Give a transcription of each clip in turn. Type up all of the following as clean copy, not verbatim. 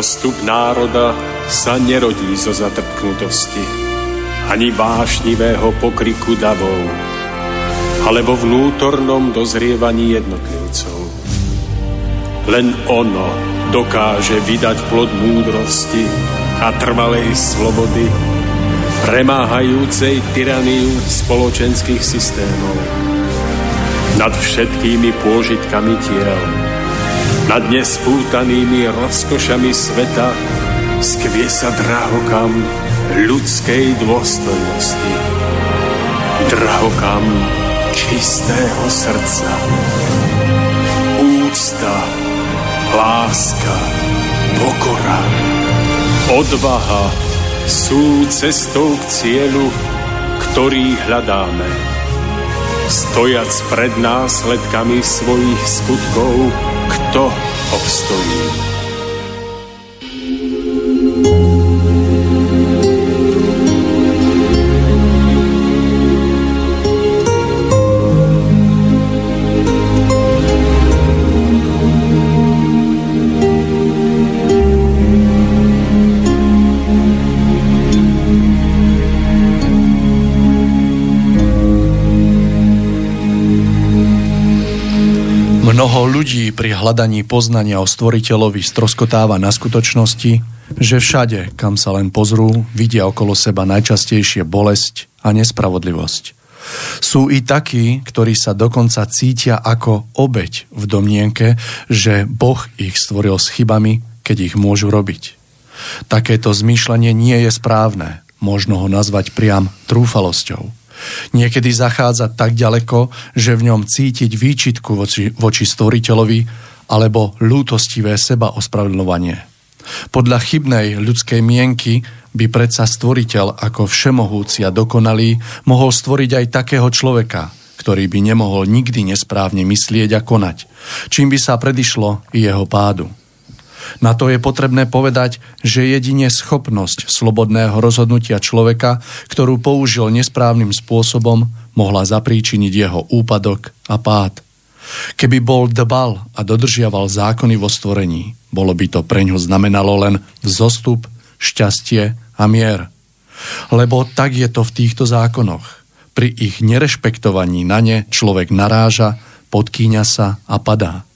Zostup národa sa nerodí zo zatrpknutosti, ani vášnivého pokriku davov, ale vo vnútornom dozrievaní jednotlivcov. Len ono dokáže vydať plod múdrosti a trvalej slobody, premáhajúcej tyraniu spoločenských systémov. Nad všetkými pôžitkami tiel, nad nespútanými rozkošami sveta skvie sa drahokam ľudskej dôstojnosti. Drahokam čistého srdca. Úcta, láska, pokora, odvaha sú cestou k cieľu, ktorý hľadáme. Stojac pred následkami svojich skutkov, kto obstojí? Mnoho ľudí pri hľadaní poznania o stvoriteľovi stroskotáva na skutočnosti, že všade, kam sa len pozrú, vidia okolo seba najčastejšie bolesť a nespravodlivosť. Sú i takí, ktorí sa dokonca cítia ako obeť v domnienke, že Boh ich stvoril s chybami, keď ich môžu robiť. Takéto zmýšľanie nie je správne, možno ho nazvať priam trúfalosťou. Niekedy zachádza tak ďaleko, že v ňom cítiť výčitku voči stvoriteľovi alebo ľútostivé seba ospravedľovanie. Podľa chybnej ľudskej mienky by predsa stvoriteľ ako všemohúci a dokonalý mohol stvoriť aj takého človeka, ktorý by nemohol nikdy nesprávne myslieť a konať, čím by sa predišlo jeho pádu. Na to je potrebné povedať, že jedine schopnosť slobodného rozhodnutia človeka, ktorú použil nesprávnym spôsobom, mohla zapríčiniť jeho úpadok a pád. Keby bol dbal a dodržiaval zákony vo stvorení, bolo by to preňho znamenalo len vzostup, šťastie a mier. Lebo tak je to v týchto zákonoch. Pri ich nerešpektovaní na ne človek naráža, podkýňa sa a padá.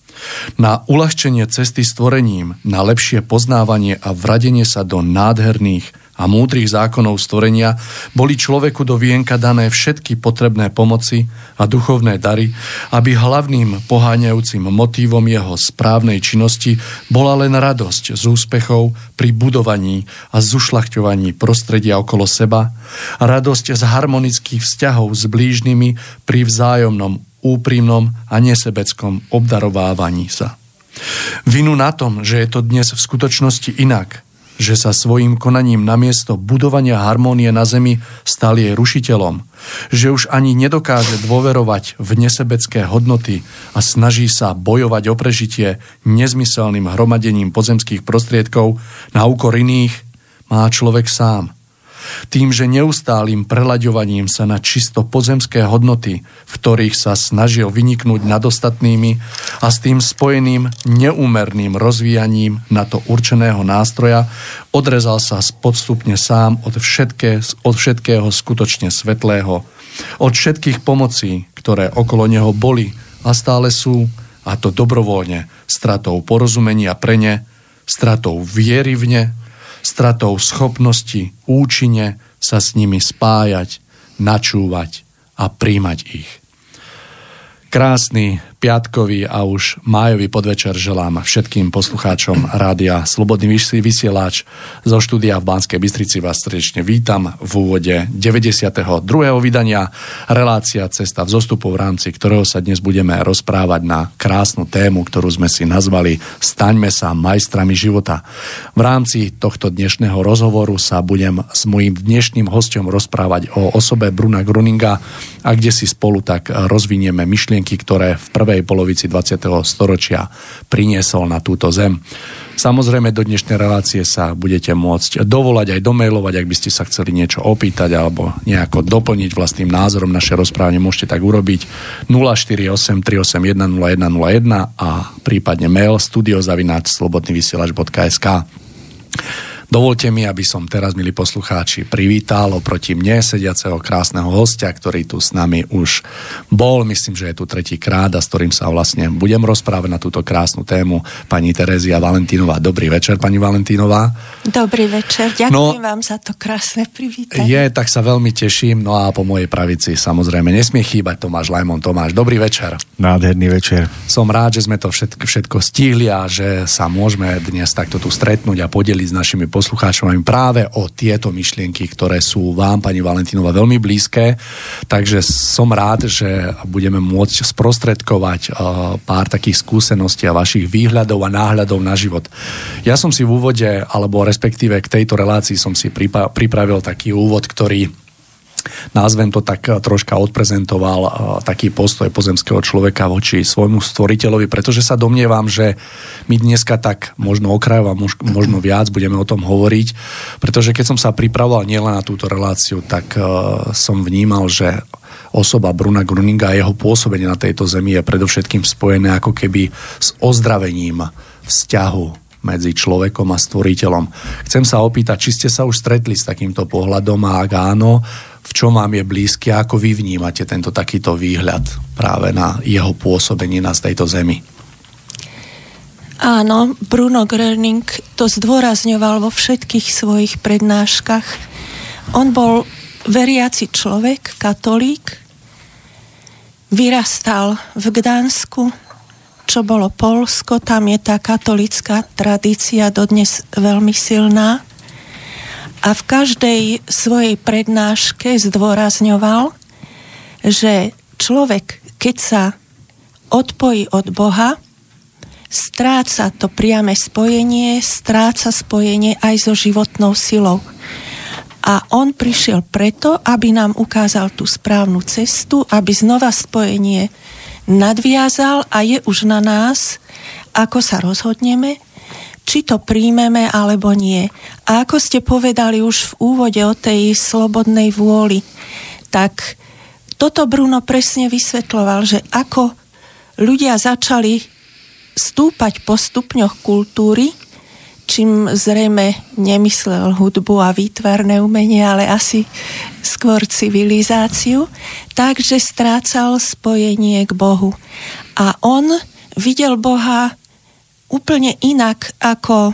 Na uľahčenie cesty stvorením, na lepšie poznávanie a vradenie sa do nádherných a múdrych zákonov stvorenia boli človeku do vienka dané všetky potrebné pomoci a duchovné dary, aby hlavným poháňajúcim motívom jeho správnej činnosti bola len radosť z úspechov pri budovaní a zušľachťovaní prostredia okolo seba, radosť z harmonických vzťahov s blížnymi pri vzájomnom úprimnom a nesebeckom obdarovávaní sa. Vinu na tom, že je to dnes v skutočnosti inak, že sa svojím konaním namiesto budovania harmónie na zemi stal jej rušiteľom, že už ani nedokáže dôverovať v nesebecké hodnoty a snaží sa bojovať o prežitie nezmyselným hromadením pozemských prostriedkov na úkor iných, má človek sám. Tým, že neustálým prelaďovaním sa na čisto pozemské hodnoty, v ktorých sa snažil vyniknúť nad ostatnými a s tým spojeným neúmerným rozvíjaním na to určeného nástroja, odrezal sa podstupne sám od všetkého skutočne svetlého, od všetkých pomocí, ktoré okolo neho boli a stále sú, a to dobrovoľne, stratou porozumenia pre ne, stratou viery v ne, stratou schopnosti účinne sa s nimi spájať, načúvať a príjmať ich. Krásny piatkový a už májový podvečer želám všetkým poslucháčom rádia Slobodný vysielač zo štúdia v Banskej Bystrici. Vás srdečne vítam v úvode 92. vydania relácia Cesta vzostupu, v rámci ktorého sa dnes budeme rozprávať na krásnu tému, ktorú sme si nazvali Staňme sa majstrami života. V rámci tohto dnešného rozhovoru sa budem s mojím dnešným hosťom rozprávať o osobe Bruna Gröninga a kde si spolu tak rozvinieme myšlienky, ktoré v prvé prvej polovici 20. storočia priniesol na túto zem. Samozrejme, do dnešnej relácie sa budete môcť dovolať aj domailovať, ak by ste sa chceli niečo opýtať alebo nejako doplniť vlastným názorom naše rozprávanie, môžete tak urobiť 048 381 0101 a prípadne mail studio@slobodnyvysielac.sk. Dovolte mi, aby som teraz, milí poslucháči, privítal oproti mne sediaceho krásneho hostia, ktorý tu s nami už bol, myslím, že je tu tretíkrát a s ktorým sa vlastne budem rozprávať na túto krásnu tému, pani Terezia Valentínová. Dobrý večer, pani Valentínová. Dobrý večer, ďakujem vám za to krásne privítanie. Tak sa veľmi teším, no a po mojej pravici samozrejme nesmie chýbať Tomáš Lajmon. Tomáš, dobrý večer. Nádherný večer. Som rád, že sme to všetko stihli a že sa môžeme dnes takto tu stretnúť a podeliť s našimi poslucháčom práve o tieto myšlienky, ktoré sú vám, pani Valentínová, veľmi blízke. Takže som rád, že budeme môcť sprostredkovať pár takých skúseností a vašich výhľadov a náhľadov na život. Ja som si v úvode, alebo respektíve k tejto relácii som si pripravil taký úvod, ktorý nazvem to tak troška odprezentoval taký postoj pozemského človeka voči svojmu stvoriteľovi, pretože sa domnievam, že my dneska tak možno okrajovo, možno viac budeme o tom hovoriť, pretože keď som sa pripravoval nielen na túto reláciu, tak som vnímal, že osoba Bruna Gröninga a jeho pôsobenie na tejto zemi je predovšetkým spojené ako keby s ozdravením vzťahu medzi človekom a stvoriteľom. Chcem sa opýtať, či ste sa už stretli s takýmto pohľadom a ak áno, v čom vám je blízky a ako vy vnímate tento takýto výhľad práve na jeho pôsobenie na tejto zemi? Áno, Bruno Gröning to zdôrazňoval vo všetkých svojich prednáškach. On bol veriaci človek, katolík, vyrastal v Gdansku, čo bolo Poľsko, tam je tá katolícka tradícia dodnes veľmi silná. A v každej svojej prednáške zdôrazňoval, že človek, keď sa odpojí od Boha, stráca to priame spojenie, stráca spojenie aj so životnou silou. A on prišiel preto, aby nám ukázal tú správnu cestu, aby znova spojenie nadviazal a je už na nás, ako sa rozhodneme, či to príjmeme alebo nie. A ako ste povedali už v úvode o tej slobodnej vôli, tak toto Bruno presne vysvetľoval, že ako ľudia začali stúpať po stupňoch kultúry, čím zrejme nemyslel hudbu a výtvarné umenie, ale asi skôr civilizáciu, takže strácal spojenie k Bohu. A on videl Boha úplne inak, ako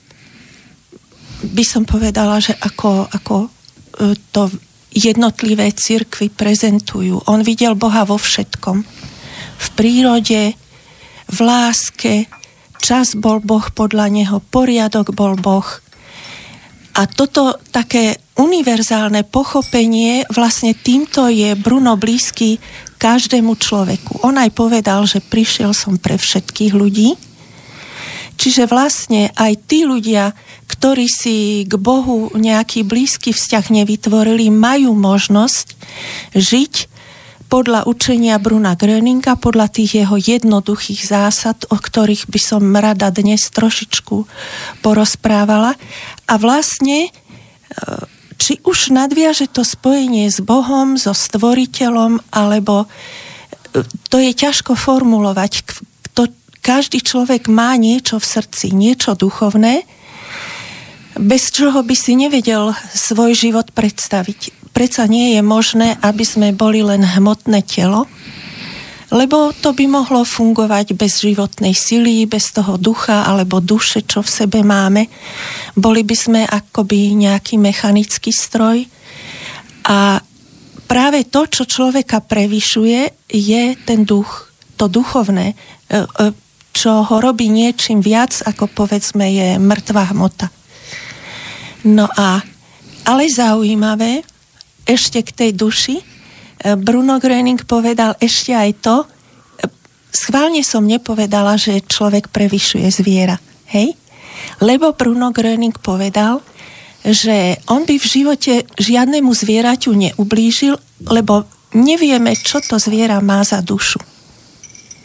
by som povedala, že ako to jednotlivé cirkvi prezentujú. On videl Boha vo všetkom. V prírode, v láske, čas bol Boh podľa neho, poriadok bol Boh. A toto také univerzálne pochopenie, vlastne týmto je Bruno blízky každému človeku. On aj povedal, že prišiel som pre všetkých ľudí. Čiže vlastne aj tí ľudia, ktorí si k Bohu nejaký blízky vzťah nevytvorili, majú možnosť žiť podľa učenia Bruna Gröninga, podľa tých jeho jednoduchých zásad, o ktorých by som rada dnes trošičku porozprávala. A vlastne, či už nadviaže to spojenie s Bohom, so stvoriteľom, alebo to je ťažko formulovať. Každý človek má niečo v srdci, niečo duchovné, bez čoho by si nevedel svoj život predstaviť. Predsa nie je možné, aby sme boli len hmotné telo, lebo to by mohlo fungovať bez životnej sily, bez toho ducha alebo duše, čo v sebe máme. Boli by sme akoby nejaký mechanický stroj. A práve to, čo človeka prevyšuje, je ten duch, to duchovné, čo ho robí niečím viac, ako povedzme je mŕtva hmota. No a, ale zaujímavé, ešte k tej duši, Bruno Gröning povedal ešte aj to, schválne som nepovedala, že človek prevyšuje zviera, hej? Lebo Bruno Gröning povedal, že on by v živote žiadnemu zvieraťu neublížil, lebo nevieme, čo to zviera má za dušu.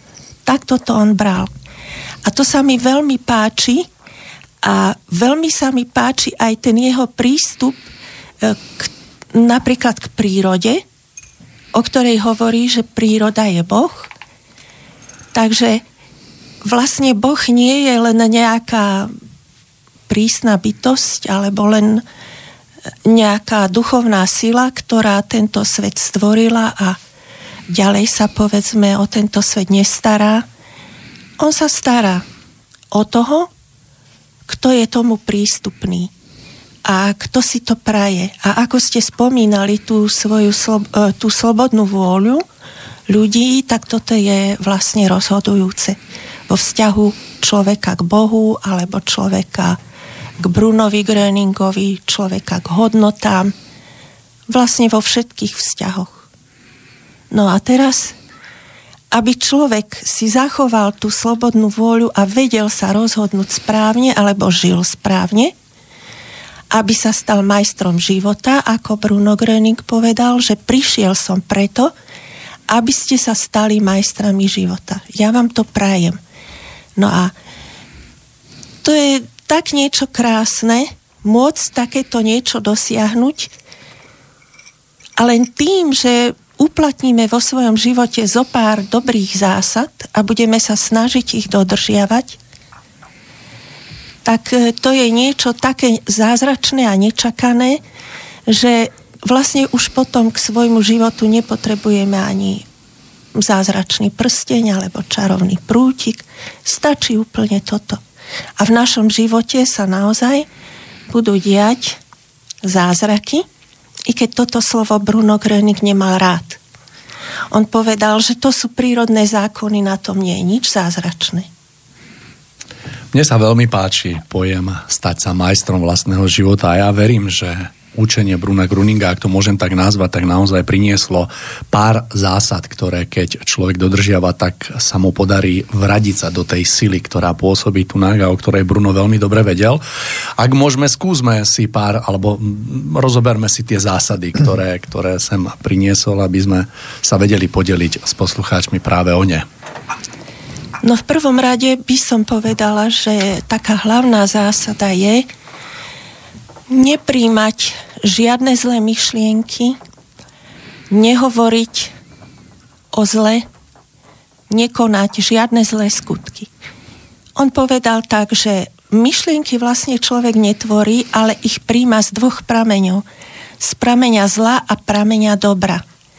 Takto to on bral. A to sa mi veľmi páči a veľmi sa mi páči aj ten jeho prístup napríklad k prírode, o ktorej hovorí, že príroda je Boh. Takže vlastne Boh nie je len nejaká prísna bytosť alebo len nejaká duchovná sila, ktorá tento svet stvorila a ďalej sa povedzme o tento svet nestará. On sa stará o toho, kto je tomu prístupný a kto si to praje. A ako ste spomínali tú slobodnú vôľu ľudí, tak toto je vlastne rozhodujúce vo vzťahu človeka k Bohu alebo človeka k Brunovi Gröningovi, človeka k hodnotám, vlastne vo všetkých vzťahoch. No a teraz, aby človek si zachoval tú slobodnú vôľu a vedel sa rozhodnúť správne alebo žil správne, aby sa stal majstrom života, ako Bruno Gröning povedal, že prišiel som preto, aby ste sa stali majstrami života. Ja vám to prajem. No a to je tak niečo krásne, môcť takéto niečo dosiahnuť, a len tým, že uplatníme vo svojom živote zo pár dobrých zásad a budeme sa snažiť ich dodržiavať, tak to je niečo také zázračné a nečakané, že vlastne už potom k svojmu životu nepotrebujeme ani zázračný prsteň alebo čarovný prútik. Stačí úplne toto. A v našom živote sa naozaj budú diať zázraky, i keď toto slovo Bruno Gröning nemal rád. On povedal, že to sú prírodné zákony, na tom nie je nič zázračné. Mne sa veľmi páči pojem stať sa majstrom vlastného života a ja verím, že učenie Bruna Gröninga, ak to môžem tak nazvať, tak naozaj prinieslo pár zásad, ktoré keď človek dodržiava, tak sa mu podarí vradiť sa do tej sily, ktorá pôsobí tu a o ktorej Bruno veľmi dobre vedel. Ak môžeme, skúsme si pár, alebo rozoberme si tie zásady, ktoré sem priniesol, aby sme sa vedeli podeliť s poslucháčmi práve o ne. No v prvom rade by som povedala, že taká hlavná zásada je nepríjmať žiadne zlé myšlienky, nehovoriť o zle, nekonať žiadne zlé skutky. On povedal tak, že myšlienky vlastne človek netvorí, ale ich príjma z dvoch prameňov. Z prameňa zla a prameňa dobra.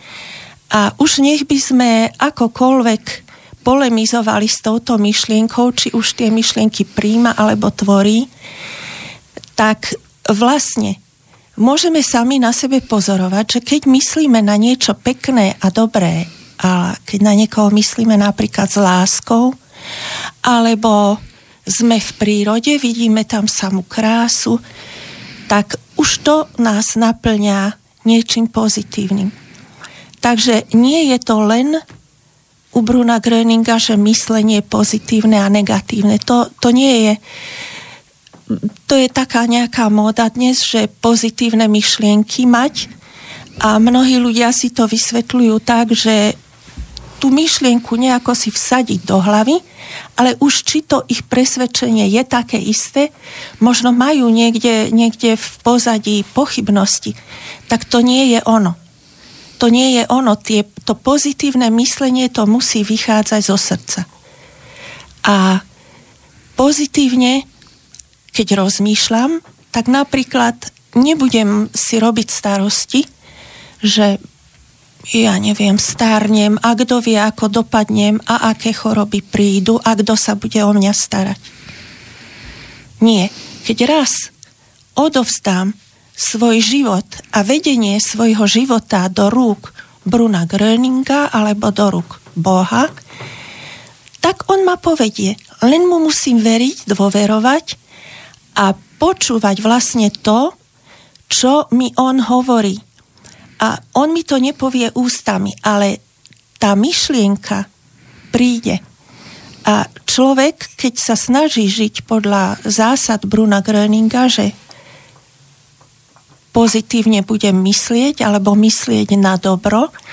A už nech by sme akokoľvek polemizovali s touto myšlienkou, či už tie myšlienky príjma alebo tvorí, tak vlastne môžeme sami na sebe pozorovať, že keď myslíme na niečo pekné a dobré, a keď na niekoho myslíme napríklad s láskou, alebo sme v prírode, vidíme tam samú krásu, tak už to nás naplňa niečím pozitívnym. Takže nie je to len u Bruna Gröninga, že myslenie pozitívne a negatívne. To nie je. To je taká nejaká móda dnes, že pozitívne myšlienky mať a mnohí ľudia si to vysvetľujú tak, že tú myšlienku nejako si vsadiť do hlavy, ale už či to ich presvedčenie je také isté, možno majú niekde v pozadí pochybnosti, tak to nie je ono. To nie je ono. To pozitívne myslenie to musí vychádzať zo srdca. A pozitívne, keď rozmýšľam, tak napríklad nebudem si robiť starosti, že ja neviem, stárnem a kto vie, ako dopadnem a aké choroby prídu a kto sa bude o mňa starať. Nie. Keď raz odovzdám svoj život a vedenie svojho života do rúk Bruna Gröninga alebo do rúk Boha, tak on ma povedie. Len mu musím veriť, dôverovať a počúvať vlastne to, čo mi on hovorí. A on mi to nepovie ústami, ale tá myšlienka príde. A človek, keď sa snaží žiť podľa zásad Bruna Gröninga, že pozitívne budem myslieť alebo myslieť na dobro,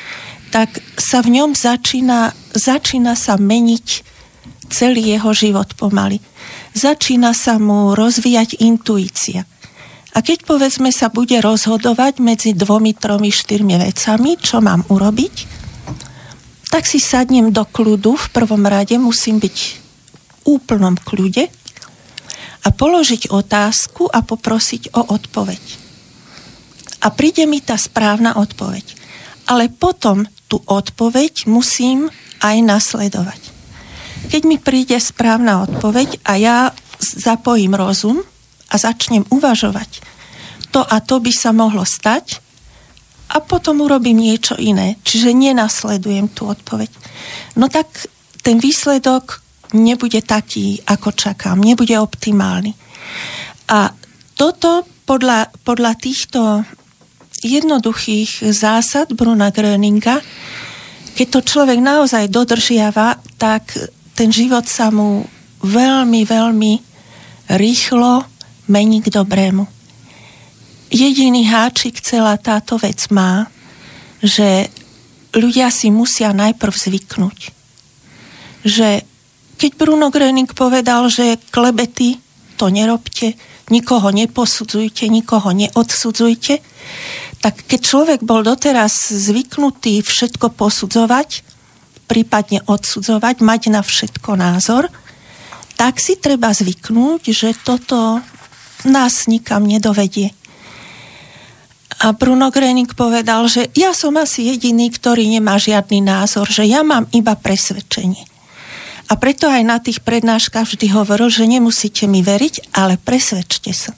tak sa v ňom začína sa meniť celý jeho život pomaly. Začína sa mu rozvíjať intuícia. A keď povedzme sa bude rozhodovať medzi 2, 3, 4 vecami, čo mám urobiť, tak si sadnem do kľudu. V prvom rade musím byť v úplnom kľude a položiť otázku a poprosiť o odpoveď. A príde mi tá správna odpoveď. Ale potom tú odpoveď musím aj nasledovať. Keď mi príde správna odpoveď a ja zapojím rozum a začnem uvažovať, to a to by sa mohlo stať a potom urobím niečo iné, čiže nenasledujem tú odpoveď. No tak ten výsledok nebude taký, ako čakám, nebude optimálny. A toto podľa týchto jednoduchých zásad Bruna Gröninga, keď to človek naozaj dodržiava, tak ten život sa mu veľmi, veľmi rýchlo mení k dobrému. Jediný háčik celá táto vec má, že ľudia si musia najprv zvyknúť. Že keď Bruno Gröning povedal, že klebety to nerobte, nikoho neposudzujte, nikoho neodsudzujte, tak keď človek bol doteraz zvyknutý všetko posudzovať, prípadne odsudzovať, mať na všetko názor, tak si treba zvyknúť, že toto nás nikam nedovedie. A Bruno Gröning povedal, že ja som asi jediný, ktorý nemá žiadny názor, že ja mám iba presvedčenie. A preto aj na tých prednáškach vždy hovoril, že nemusíte mi veriť, ale presvedčte sa.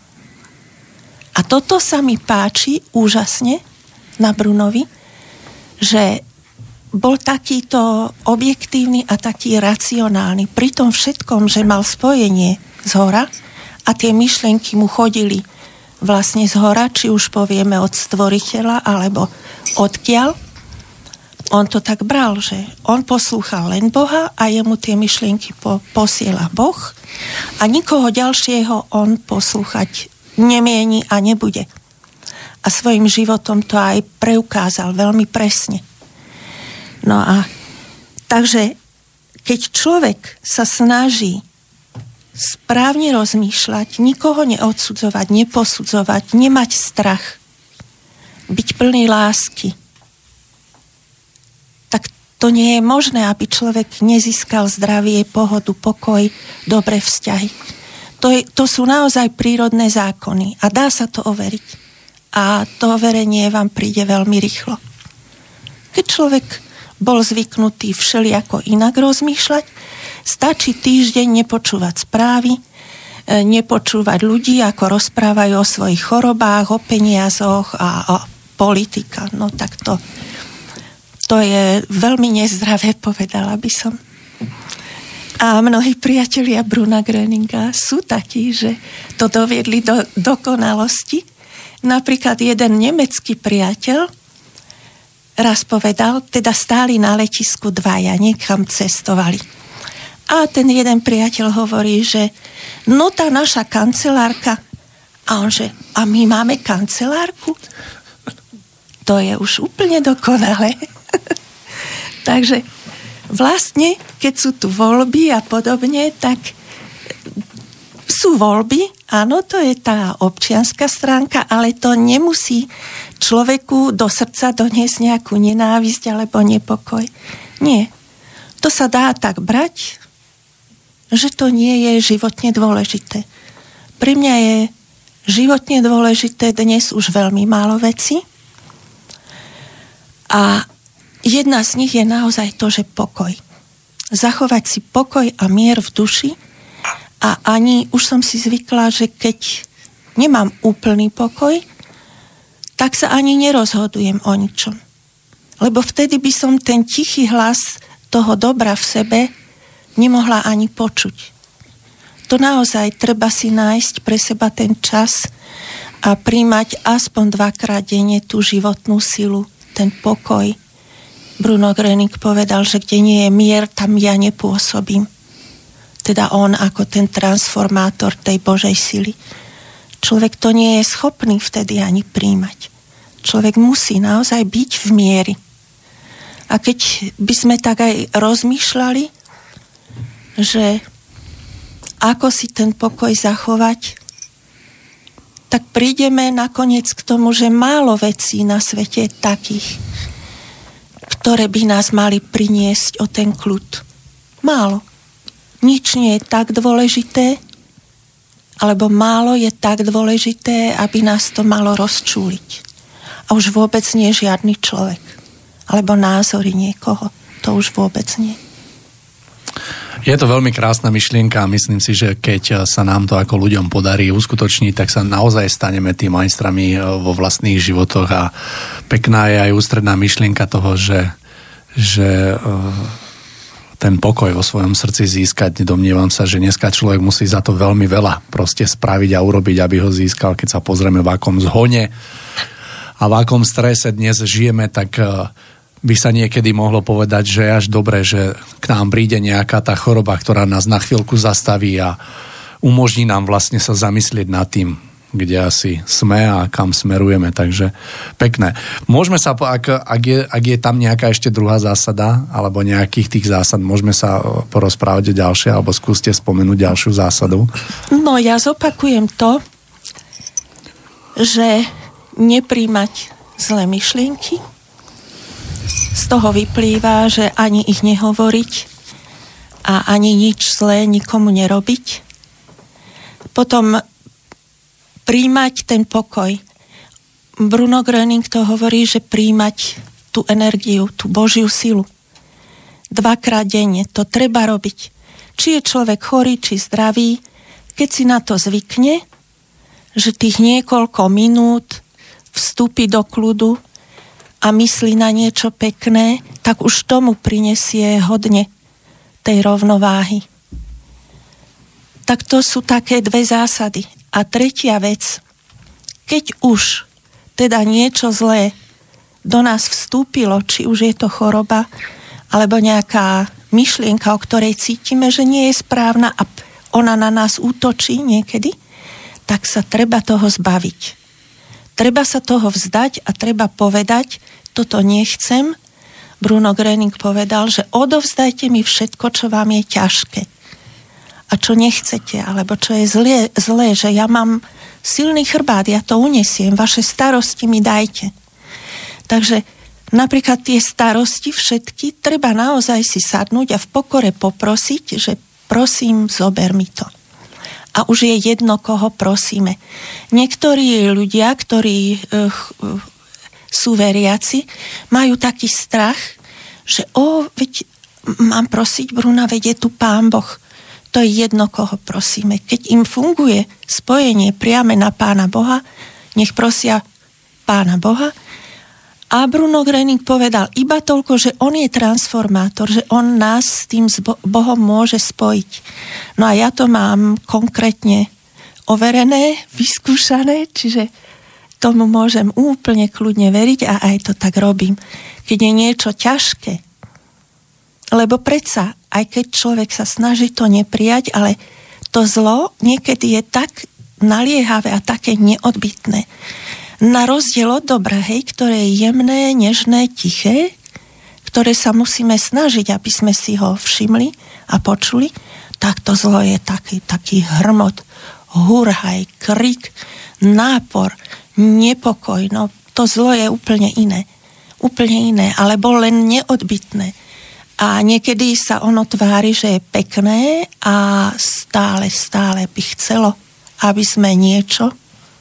A toto sa mi páči úžasne na Brunovi, že bol takýto objektívny a taký racionálny. Pri tom všetkom, že mal spojenie z hora a tie myšlienky mu chodili vlastne z hora, či už povieme od stvoriteľa, alebo odkiaľ. On to tak bral, že on poslúchal len Boha a jemu tie myšlienky posiela Boh a nikoho ďalšieho on poslúchať nemieni a nebude. A svojim životom to aj preukázal veľmi presne. No a takže keď človek sa snaží správne rozmýšľať, nikoho neodsudzovať, neposudzovať, nemať strach, byť plný lásky, tak to nie je možné, aby človek nezískal zdravie, pohodu, pokoj, dobré vzťahy. To sú naozaj prírodné zákony a dá sa to overiť. A to overenie vám príde veľmi rýchlo. Keď človek bol zvyknutý všelijako inak rozmýšľať, stačí týždeň nepočúvať správy, nepočúvať ľudí, ako rozprávajú o svojich chorobách, o peniazoch a o politika. No tak to je veľmi nezdravé, povedala by som. A mnohí priatelia Bruna Gröninga sú takí, že to doviedli do dokonalosti. Napríklad jeden nemecký priateľ raz povedal, teda stáli na letisku dvaja, niekam cestovali. A ten jeden priateľ hovorí, že no tá naša kancelárka, a on že, a my máme kancelárku? To je už úplne dokonalé. Takže vlastne, keď sú tu voľby a podobne, tak sú voľby, áno, to je tá občianska stránka, ale to nemusí človeku do srdca doniesť nejakú nenávisť alebo nepokoj. Nie. To sa dá tak brať, že to nie je životne dôležité. Pre mňa je životne dôležité dnes už veľmi málo vecí a jedna z nich je naozaj to, že pokoj. Zachovať si pokoj a mier v duši a ani už som si zvykla, že keď nemám úplný pokoj, tak sa ani nerozhodujem o ničom. Lebo vtedy by som ten tichý hlas toho dobra v sebe nemohla ani počuť. To naozaj treba si nájsť pre seba ten čas a príjmať aspoň 2-krát denne tú životnú silu, ten pokoj. Bruno Gröning povedal, že kde nie je mier, tam ja nepôsobím. Teda on ako ten transformátor tej Božej sily. Človek to nie je schopný vtedy ani príjmať. Človek musí naozaj byť v mieri. A keď by sme tak aj rozmýšľali, že ako si ten pokoj zachovať, tak prídeme nakoniec k tomu, že málo vecí na svete je takých, ktoré by nás mali priniesť o ten kľud. Málo. Nič nie je tak dôležité, alebo málo je tak dôležité, aby nás to malo rozčúliť. A už vôbec nie žiadny človek. Alebo názory niekoho. To už vôbec nie. Je to veľmi krásna myšlienka a myslím si, že keď sa nám to ako ľuďom podarí uskutočniť, tak sa naozaj staneme tým majstrami vo vlastných životoch a pekná je aj ústredná myšlienka toho, že ten pokoj vo svojom srdci získať. Domnievam sa, že dneska človek musí za to veľmi veľa proste spraviť a urobiť, aby ho získal. Keď sa pozrieme, v akom zhone a v akom strese dnes žijeme, tak by sa niekedy mohlo povedať, že je až dobre, že k nám príde nejaká tá choroba, ktorá nás na chvíľku zastaví a umožní nám vlastne sa zamyslieť nad tým, kde asi sme a kam smerujeme. Takže pekné. Môžeme sa, ak je tam nejaká ešte druhá zásada, alebo nejakých tých zásad, môžeme sa porozprávať o ďalšie, alebo skúste spomenúť ďalšiu zásadu. No, ja zopakujem to, že nepríjmať zlé myšlienky. Z toho vyplýva, že ani ich nehovoriť a ani nič zlé nikomu nerobiť. Potom príjmať ten pokoj. Bruno Gröning to hovorí, že príjmať tú energiu, tú Božiu silu. 2-krát denne. To treba robiť. Či je človek chorý, či zdravý, keď si na to zvykne, že tých niekoľko minút vstúpi do kľudu a myslí na niečo pekné, tak už tomu prinesie hodne tej rovnováhy. Tak to sú také 2 zásady. A tretia vec, keď už teda niečo zlé do nás vstúpilo, či už je to choroba, alebo nejaká myšlienka, o ktorej cítime, že nie je správna a ona na nás útočí niekedy, tak sa treba toho zbaviť. Treba sa toho vzdať a treba povedať, toto nechcem. Bruno Gröning povedal, že odovzdajte mi všetko, čo vám je ťažké. A čo nechcete, alebo čo je zlé, že ja mám silný chrbát, ja to unesiem, vaše starosti mi dajte. Takže napríklad tie starosti všetky, treba naozaj si sadnúť a v pokore poprosiť, že prosím, zober mi to. A už je jedno, koho prosíme. Niektorí ľudia, ktorí sú veriaci, majú taký strach, že veď mám prosiť Bruna, veď je tu Pán Boh. To je jedno, koho prosíme. Keď im funguje spojenie priame na Pána Boha, nech prosia Pána Boha. A Bruno Gröning povedal iba toľko, že on je transformátor, že on nás s tým Bohom môže spojiť. No a ja to mám konkrétne overené, vyskúšané, čiže tomu môžem úplne kľudne veriť a aj to tak robím. Keď je niečo ťažké, lebo predsa, aj keď človek sa snaží to neprijať, ale to zlo niekedy je tak naliehavé a také neodbytné. Na rozdiel od dobra, ktoré je jemné, nežné, tiché, ktoré sa musíme snažiť, aby sme si ho všimli a počuli, tak to zlo je taký hrmot, hurhaj, krik, nápor, nepokoj. No, to zlo je úplne iné. Úplne iné, alebo len neodbytné. A niekedy sa ono tvári, že je pekné a stále by chcelo, aby sme niečo.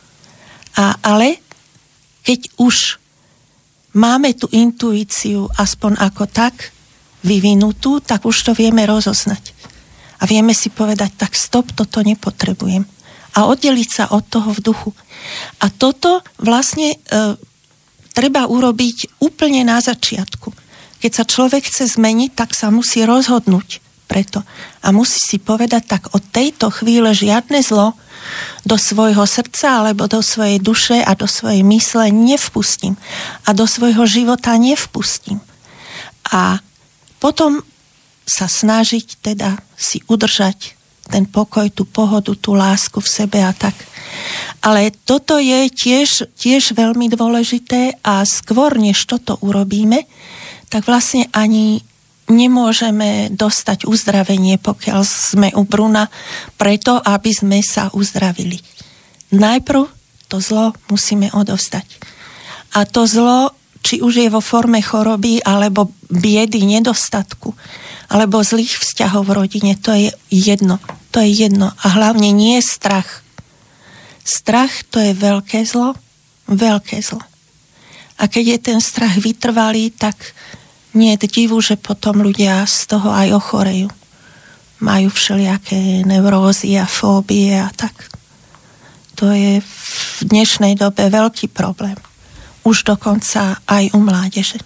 Ale keď už máme tú intuíciu aspoň ako tak vyvinutú, tak už to vieme rozoznať. A vieme si povedať, tak stop, toto nepotrebujem. A oddeliť sa od toho v duchu. A toto vlastne treba urobiť úplne na začiatku. Keď sa človek chce zmeniť, tak sa musí rozhodnúť preto. A musí si povedať, tak od tejto chvíle žiadne zlo do svojho srdca alebo do svojej duše a do svojej mysle nevpustím. A do svojho života nevpustím. A potom sa snažiť teda si udržať ten pokoj, tú pohodu, tú lásku v sebe a tak. Ale toto je tiež veľmi dôležité a skôr, než toto urobíme, tak vlastne ani nemôžeme dostať uzdravenie, pokiaľ sme u Bruna, preto, aby sme sa uzdravili. Najprv to zlo musíme odovzdať. A to zlo, či už je vo forme choroby, alebo biedy, nedostatku, alebo zlých vzťahov v rodine, to je jedno. To je jedno. A hlavne nie je strach. Strach to je veľké zlo. Veľké zlo. A keď je ten strach vytrvalý, tak nie je divu, že potom ľudia z toho aj ochorejú. Majú všelijaké neurózy a fóbie a tak. To je v dnešnej dobe veľký problém. Už dokonca aj u mládeže.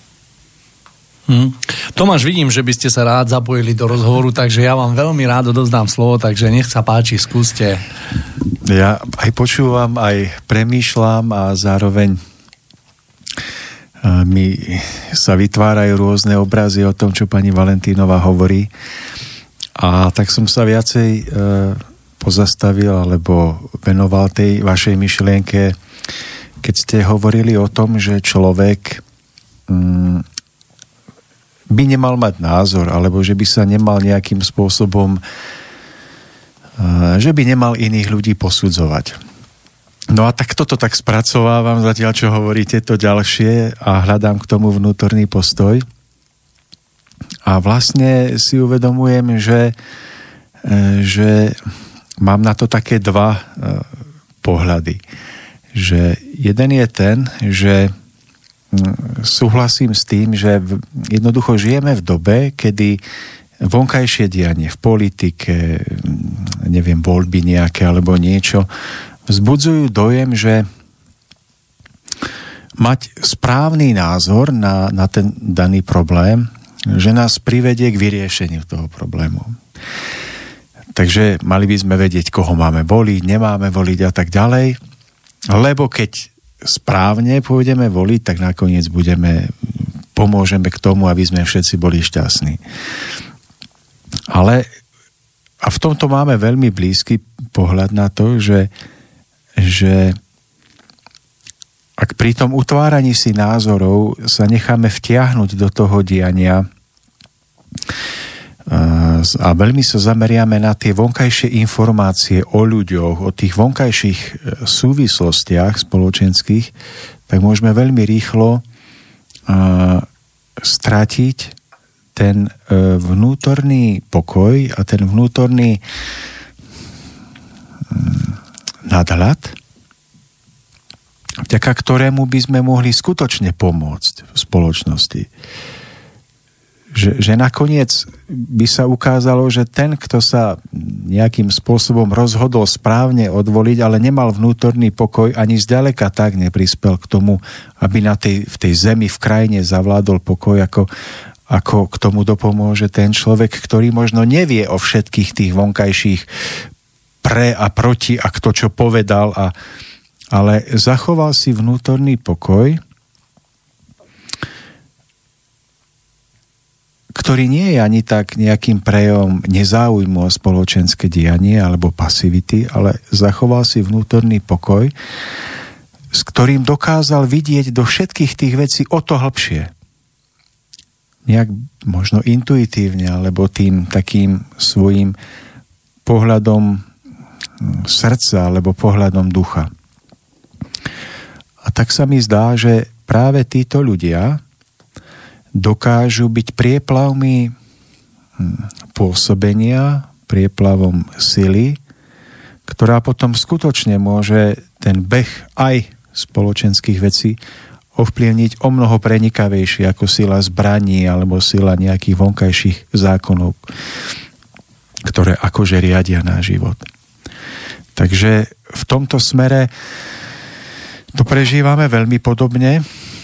Tomáš, vidím, že by ste sa rád zapojili do rozhovoru, takže ja vám veľmi rád odovzdám slovo, takže nech sa páči, skúste. Ja aj počúvam, aj premýšľam a zároveň mi sa vytvárajú rôzne obrazy o tom, čo pani Valentínová hovorí. A tak som sa viacej pozastavil alebo venoval tej vašej myšlienke, keď ste hovorili o tom, že človek by nemal mať názor, alebo že by sa nemal nejakým spôsobom, že by nemal iných ľudí posudzovať. No a tak toto tak spracovávam zatiaľ, čo hovoríte to ďalšie a hľadám k tomu vnútorný postoj. A vlastne si uvedomujem, že mám na to také dva pohľady. Že jeden je ten, že súhlasím s tým, že jednoducho žijeme v dobe, kedy vonkajšie dianie v politike, neviem, voľby nejaké alebo niečo, vzbudzujú dojem, že mať správny názor na ten daný problém, že nás privedie k vyriešeniu toho problému. Takže mali by sme vedieť, koho máme voliť, nemáme voliť a tak ďalej, lebo keď správne pôjdeme voliť, tak nakoniec pomôžeme k tomu, aby sme všetci boli šťastní. Ale a v tomto máme veľmi blízky pohľad na to, že ak pri tom utváraní si názorov sa necháme vtiahnuť do toho diania a veľmi sa zameriame na tie vonkajšie informácie o ľuďoch, o tých vonkajších súvislostiach spoločenských, tak môžeme veľmi rýchlo stratiť ten vnútorný pokoj a ten vnútorný nadhľad, vďaka ktorému by sme mohli skutočne pomôcť v spoločnosti. Že nakoniec by sa ukázalo, že ten, kto sa nejakým spôsobom rozhodol správne odvoliť, ale nemal vnútorný pokoj, ani zďaleka tak neprispel k tomu, aby v tej zemi, v krajine zavládol pokoj, ako k tomu dopomôže ten človek, ktorý možno nevie o všetkých tých vonkajších pre a proti a kto čo povedal, ale zachoval si vnútorný pokoj, ktorý nie je ani tak nejakým prejavom nezáujmu o spoločenské dianie alebo pasivity, ale zachoval si vnútorný pokoj, s ktorým dokázal vidieť do všetkých tých vecí o to hlbšie. Nejak možno intuitívne, alebo tým takým svojím pohľadom srdca alebo pohľadom ducha. A tak sa mi zdá, že práve títo ľudia dokážu byť prieplavmi pôsobenia, prieplavom sily, ktorá potom skutočne môže ten beh aj spoločenských vecí ovplyvniť o mnoho prenikavejšie ako sila zbraní alebo sila nejakých vonkajších zákonov, ktoré akože riadia náš život. Takže v tomto smere to prežívame veľmi podobne.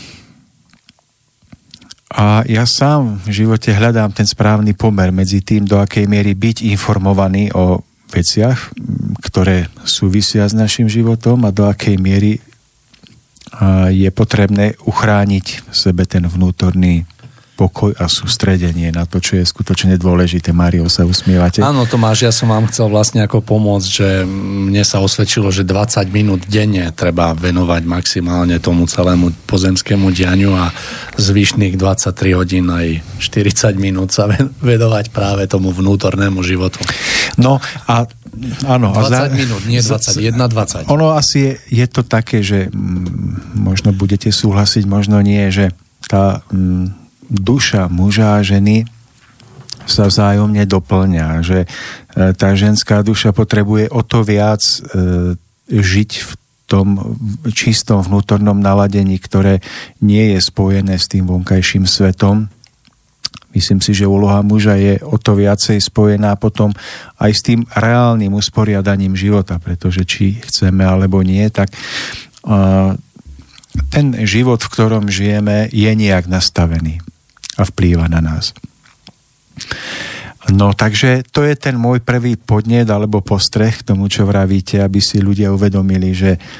A ja sám v živote hľadám ten správny pomer medzi tým, do akej miery byť informovaný o veciach, ktoré súvisia s našim životom a do akej miery je potrebné uchrániť v sebe ten vnútorný pokoj a sústredenie na to, čo je skutočne dôležité. Mário, sa usmievate? Áno, Tomáš, ja som vám chcel vlastne ako pomôcť, že mne sa osvedčilo, že 20 minút denne treba venovať maximálne tomu celému pozemskému dianiu a zvyšných 23 hodín aj 40 minút sa venovať práve tomu vnútornému životu. No a áno. 20 minút, nie 21, 20. Ono asi je to také, že možno budete súhlasiť, možno nie, že tá duša muža a ženy sa vzájomne doplňa, že tá ženská duša potrebuje o to viac žiť v tom čistom vnútornom naladení, ktoré nie je spojené s tým vonkajším svetom. Myslím si, že úloha muža je o to viacej spojená potom aj s tým reálnym usporiadaním života, pretože či chceme alebo nie, tak ten život, v ktorom žijeme, je nejak nastavený a vplýva na nás. No, takže to je ten môj prvý podnet alebo postreh k tomu, čo vravíte, aby si ľudia uvedomili,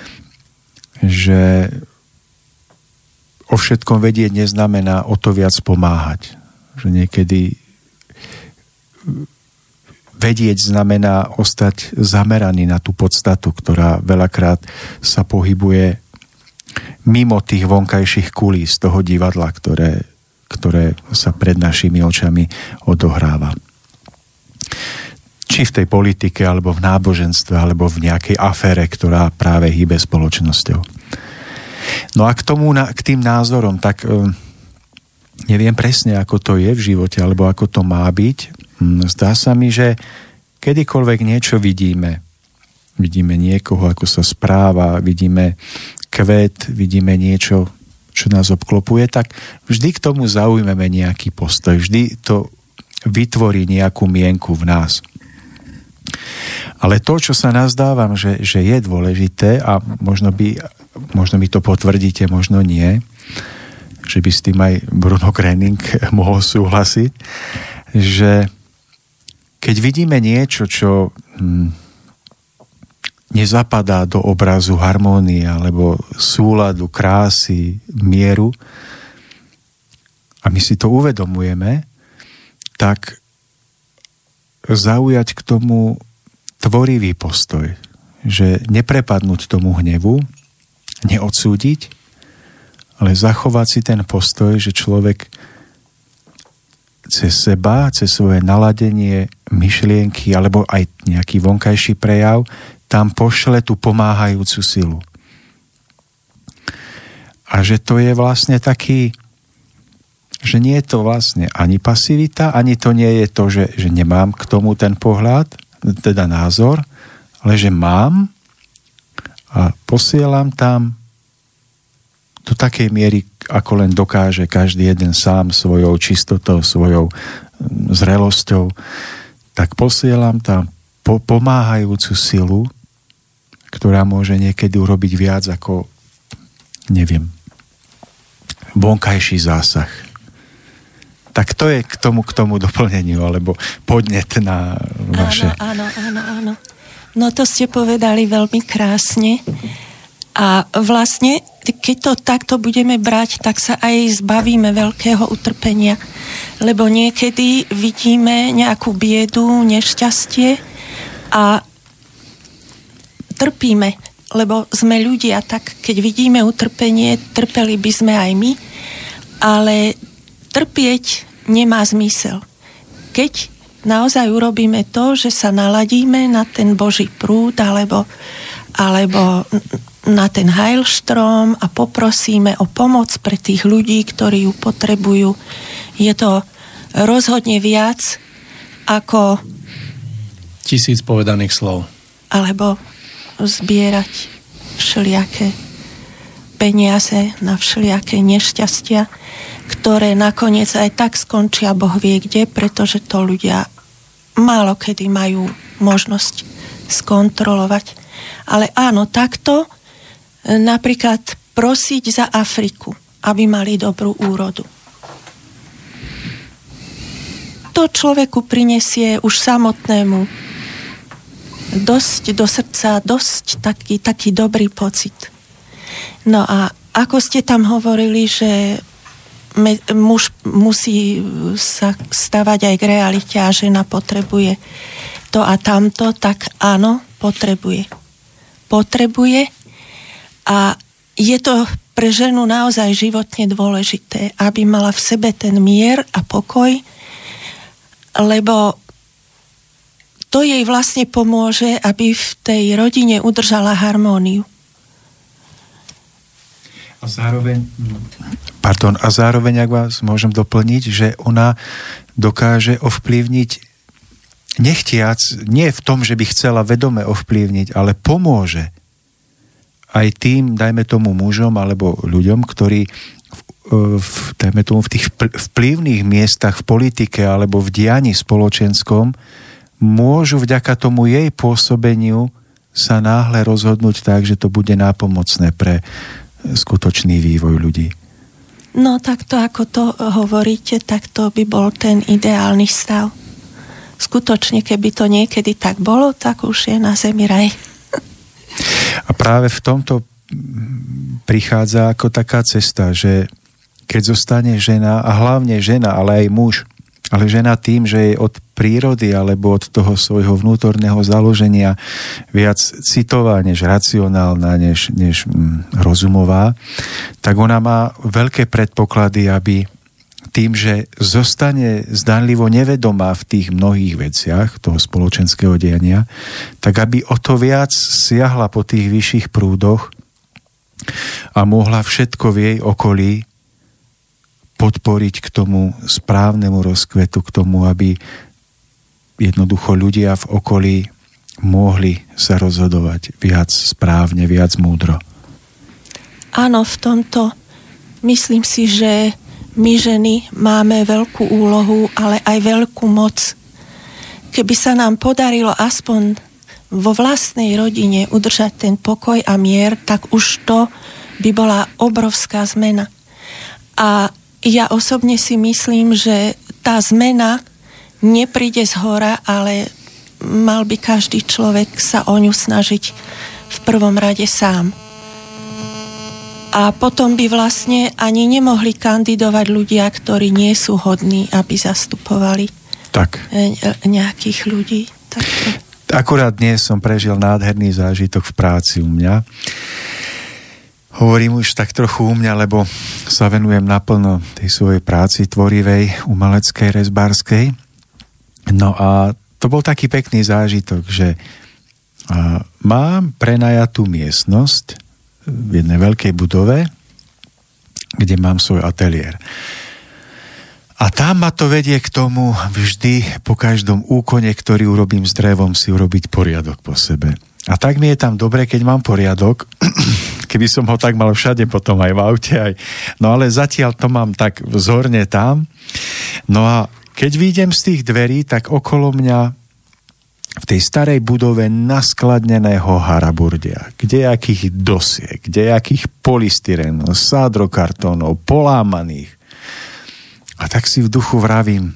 že o všetkom vedieť neznamená o to viac pomáhať. Že niekedy vedieť znamená ostať zameraný na tú podstatu, ktorá veľakrát sa pohybuje mimo tých vonkajších kulís toho divadla, ktoré sa pred našimi očami odohráva. Či v tej politike, alebo v náboženstve, alebo v nejakej afére, ktorá práve hýbe spoločnosťou. No a k tým názorom, tak neviem presne, ako to je v živote, alebo ako to má byť. Zdá sa mi, že kedykoľvek niečo vidíme niekoho, ako sa správa, vidíme kvet, vidíme niečo, čo nás obklopuje, tak vždy k tomu zaujmeme nejaký postoj, vždy to vytvorí nejakú mienku v nás. Ale to, čo sa nazdávam, že je dôležité, a možno mi to potvrdíte, možno nie, že by s tým aj Bruno Gröning mohol súhlasiť, že keď vidíme niečo, čo nezapadá do obrazu harmónie alebo súladu, krásy, mieru a my si to uvedomujeme, tak zaujať k tomu tvorivý postoj, že neprepadnúť tomu hnevu, neodsúdiť, ale zachovať si ten postoj, že človek cez seba, cez svoje naladenie, myšlienky alebo aj nejaký vonkajší prejav tam pošle tú pomáhajúcu silu. A že to je vlastne taký, že nie je to vlastne ani pasivita, ani to nie je to, že nemám k tomu ten pohľad, teda názor, ale že mám a posielam tam do takej miery, ako len dokáže každý jeden sám svojou čistotou, svojou zrelosťou, tak posielam tam pomáhajúcu silu, ktorá môže niekedy urobiť viac ako, neviem, vonkajší zásah. Tak to je k tomu doplneniu, alebo podnet na vaše... Áno. No to ste povedali veľmi krásne. A vlastne, keď to takto budeme brať, tak sa aj zbavíme veľkého utrpenia. Lebo niekedy vidíme nejakú biedu, nešťastie a trpíme, lebo sme ľudia, tak keď vidíme utrpenie, trpeli by sme aj my, ale trpieť nemá zmysel. Keď naozaj urobíme to, že sa naladíme na ten Boží prúd alebo na ten Heilstrom a poprosíme o pomoc pre tých ľudí, ktorí ju potrebujú, je to rozhodne viac ako 1000 povedaných slov. Alebo zbierať všelijaké peniaze na všelijaké nešťastia, ktoré nakoniec aj tak skončia Boh vie kde, pretože to ľudia málo kedy majú možnosť skontrolovať. Ale áno, takto napríklad prosiť za Afriku, aby mali dobrú úrodu. To človeku prinesie už samotnému dosť do srdca, dosť taký dobrý pocit. No a ako ste tam hovorili, že muž musí sa stavať aj k realite a žena potrebuje to a tamto, tak áno, potrebuje. A je to pre ženu naozaj životne dôležité, aby mala v sebe ten mier a pokoj, lebo to jej vlastne pomôže, aby v tej rodine udržala harmóniu. A zároveň, ak vás môžem doplniť, že ona dokáže ovplyvniť nechtiac, nie v tom, že by chcela vedome ovplyvniť, ale pomôže aj tým, dajme tomu mužom alebo ľuďom, ktorí dajme tomu v tých vplyvných miestach v politike alebo v dianí spoločenskom môžu vďaka tomu jej pôsobeniu sa náhle rozhodnúť tak, že to bude nápomocné pre skutočný vývoj ľudí. No takto, ako to hovoríte, tak to by bol ten ideálny stav. Skutočne, keby to niekedy tak bolo, tak už je na zemi raj. A práve v tomto prichádza ako taká cesta, že keď zostane žena, a hlavne žena, ale aj muž, ale žena tým, že je od prírody alebo od toho svojho vnútorného založenia viac citová, než racionálna, než rozumová, tak ona má veľké predpoklady, aby tým, že zostane zdanlivo nevedomá v tých mnohých veciach toho spoločenského diania, tak aby o to viac siahla po tých vyšších prúdoch a mohla všetko v jej okolí podporiť k tomu správnemu rozkvetu, k tomu, aby jednoducho ľudia v okolí mohli sa rozhodovať viac správne, viac múdro. Áno, v tomto myslím si, že my ženy máme veľkú úlohu, ale aj veľkú moc. Keby sa nám podarilo aspoň vo vlastnej rodine udržať ten pokoj a mier, tak už to by bola obrovská zmena. A ja osobne si myslím, že tá zmena nepríde zhora, ale mal by každý človek sa o ňu snažiť v prvom rade sám. A potom by vlastne ani nemohli kandidovať ľudia, ktorí nie sú hodní, aby zastupovali nejakých ľudí. Takže... Akurát dnes som prežil nádherný zážitok v práci u mňa. Hovorím už tak trochu u mňa, lebo sa venujem naplno tej svojej práci tvorivej, umeleckej, rezbárskej. No a to bol taký pekný zážitok, že mám prenajatú miestnosť v jednej veľkej budove, kde mám svoj ateliér. A tam ma to vedie k tomu vždy po každom úkone, ktorý urobím s drevom, si urobiť poriadok po sebe. A tak mi je tam dobre, keď mám poriadok, keby som ho tak mal všade, potom aj v aute. No ale zatiaľ to mám tak vzorne tam. No a keď vyjdem z tých dverí, tak okolo mňa v tej starej budove naskladneného haraburdia, kdejakých dosiek, kdejakých polystyrénov, sádrokartónov, polámaných. A tak si v duchu vravím,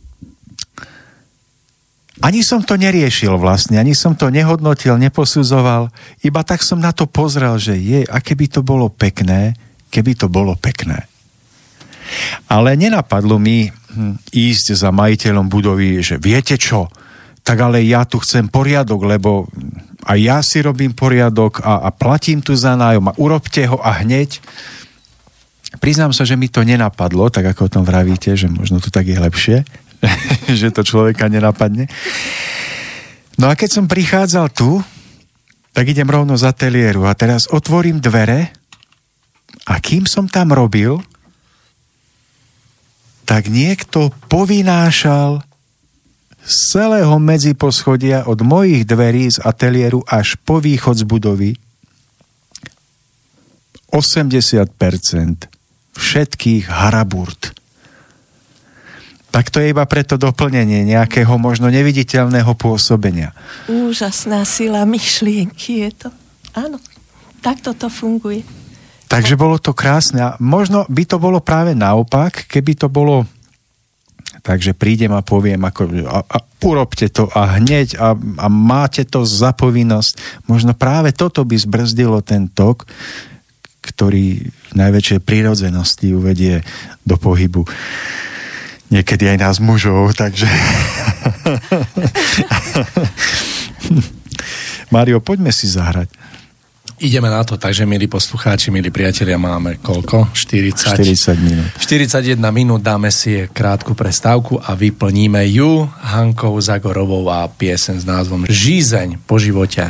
ani som to neriešil vlastne, ani som to nehodnotil, neposudzoval, iba tak som na to pozrel, že aké by to bolo pekné, keby to bolo pekné. Ale nenapadlo mi ísť za majiteľom budovy, že viete čo, tak ale ja tu chcem poriadok, lebo aj ja si robím poriadok a platím tu za nájom a urobte ho a hneď. Priznám sa, že mi to nenapadlo, tak ako o tom vravíte, že možno to tak je lepšie, že to človeka nenapadne. No a keď som prichádzal tu, tak idem rovno z ateliéru a teraz otvorím dvere a kým som tam robil, tak niekto povynášal z celého medziposchodia od mojich dverí z ateliéru až po východ z budovy 80% všetkých haraburt. Tak to je iba preto doplnenie nejakého možno neviditeľného pôsobenia. Úžasná sila myšlienky je to. Áno, takto to funguje. Takže bolo to krásne. A možno by to bolo práve naopak, keby to bolo tak, že prídem a poviem, a urobte to a hneď a máte to za povinnosť. Možno práve toto by zbrzdilo ten tok, ktorý v najväčšej prírodzenosti uvedie do pohybu niekedy aj nás mužov, takže Mário, poďme si zahrať. Ideme na to, takže milí poslucháči, milí priatelia, máme koľko? 40 minút. 41 minút, dáme si krátku prestávku a vyplníme ju Hankou Zagorovou a piesen s názvom Žízeň po živote.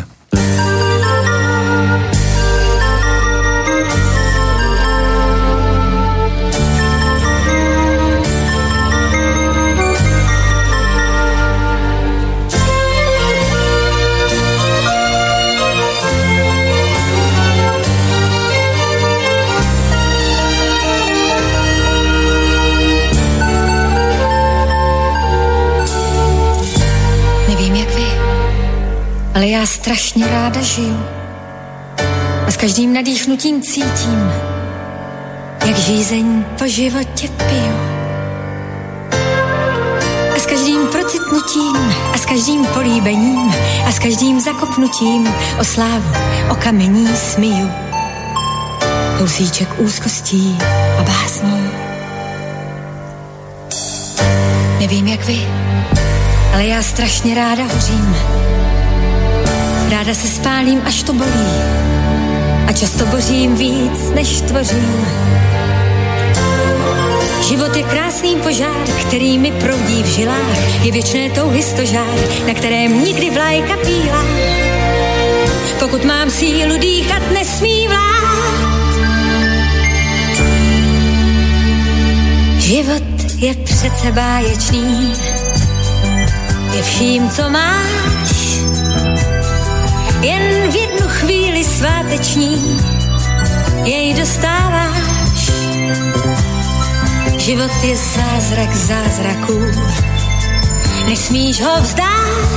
Ale já strašně ráda žiju a s každým nadýchnutím cítím, jak žízeň po životě piju. A s každým procitnutím a s každým políbením a s každým zakopnutím o slávu, o kamení smiju. Kousíček úzkostí a básní. Nevím jak vy, ale já strašně ráda hořím. Ráda se spálím, až to bolí a často bořím víc, než tvořím. Život je krásný požár, který mi proudí v žilách. Je věčné touhy stožár, na kterém nikdy vlajka bílá. Pokud mám sílu dýchat, nesmí vlád. Život je přece báječný, je vším, co máš. Jen v jednu chvíli sváteční jej dostáváš. Život je zázrak zázraků, nesmíš ho vzdát.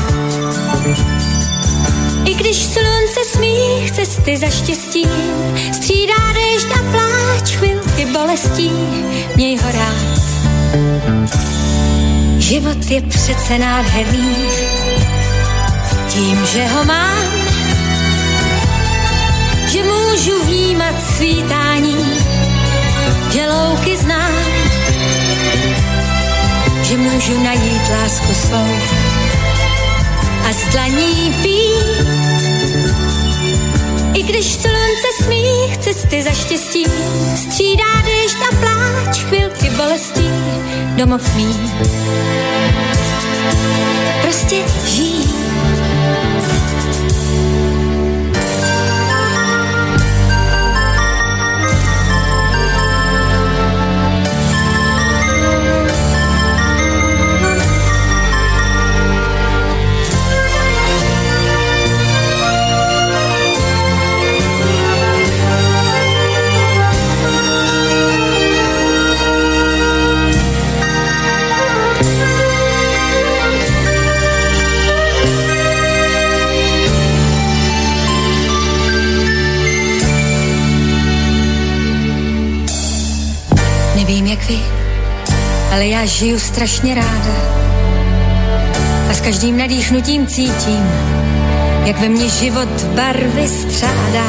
I když slunce smích cesty za štěstím, střídá déšť a pláč, chvilky bolestí, měj ho rád. Život je přece nádherný, tím, že ho mám, že můžu vnímat svítání, že louky znám, že můžu najít lásku svou a z dlaní pít. I když slunce smích cesty za štěstím, střídá déšť a pláč, chvilky bolestí, domov mý. Prostě žít. Nevím jak vy, ale já žiju strašně ráda a s každým nadýchnutím cítím, jak ve mně život barvy střádá.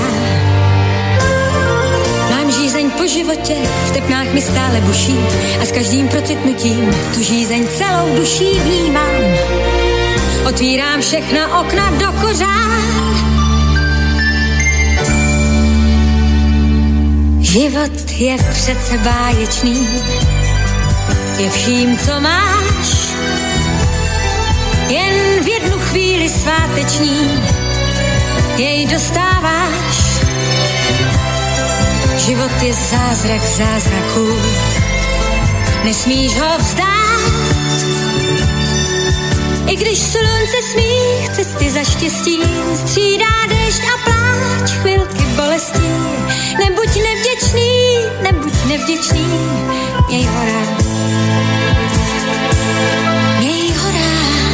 Mám žízeň po životě, v tepnách mi stále buší a s každým procitnutím tu žízeň celou duší vnímám. Otvírám všechna okna do kořán. Život je přece báječný, je vším, co máš. Jen v jednu chvíli sváteční jej dostáváš. Život je zázrak zázraků, nesmíš ho vzdát. I když slunce smích cesty za štěstím, střídá déšť a pláč, chvilky bolestí. Nebuď nevděčný, měj ho rád. Měj ho rád.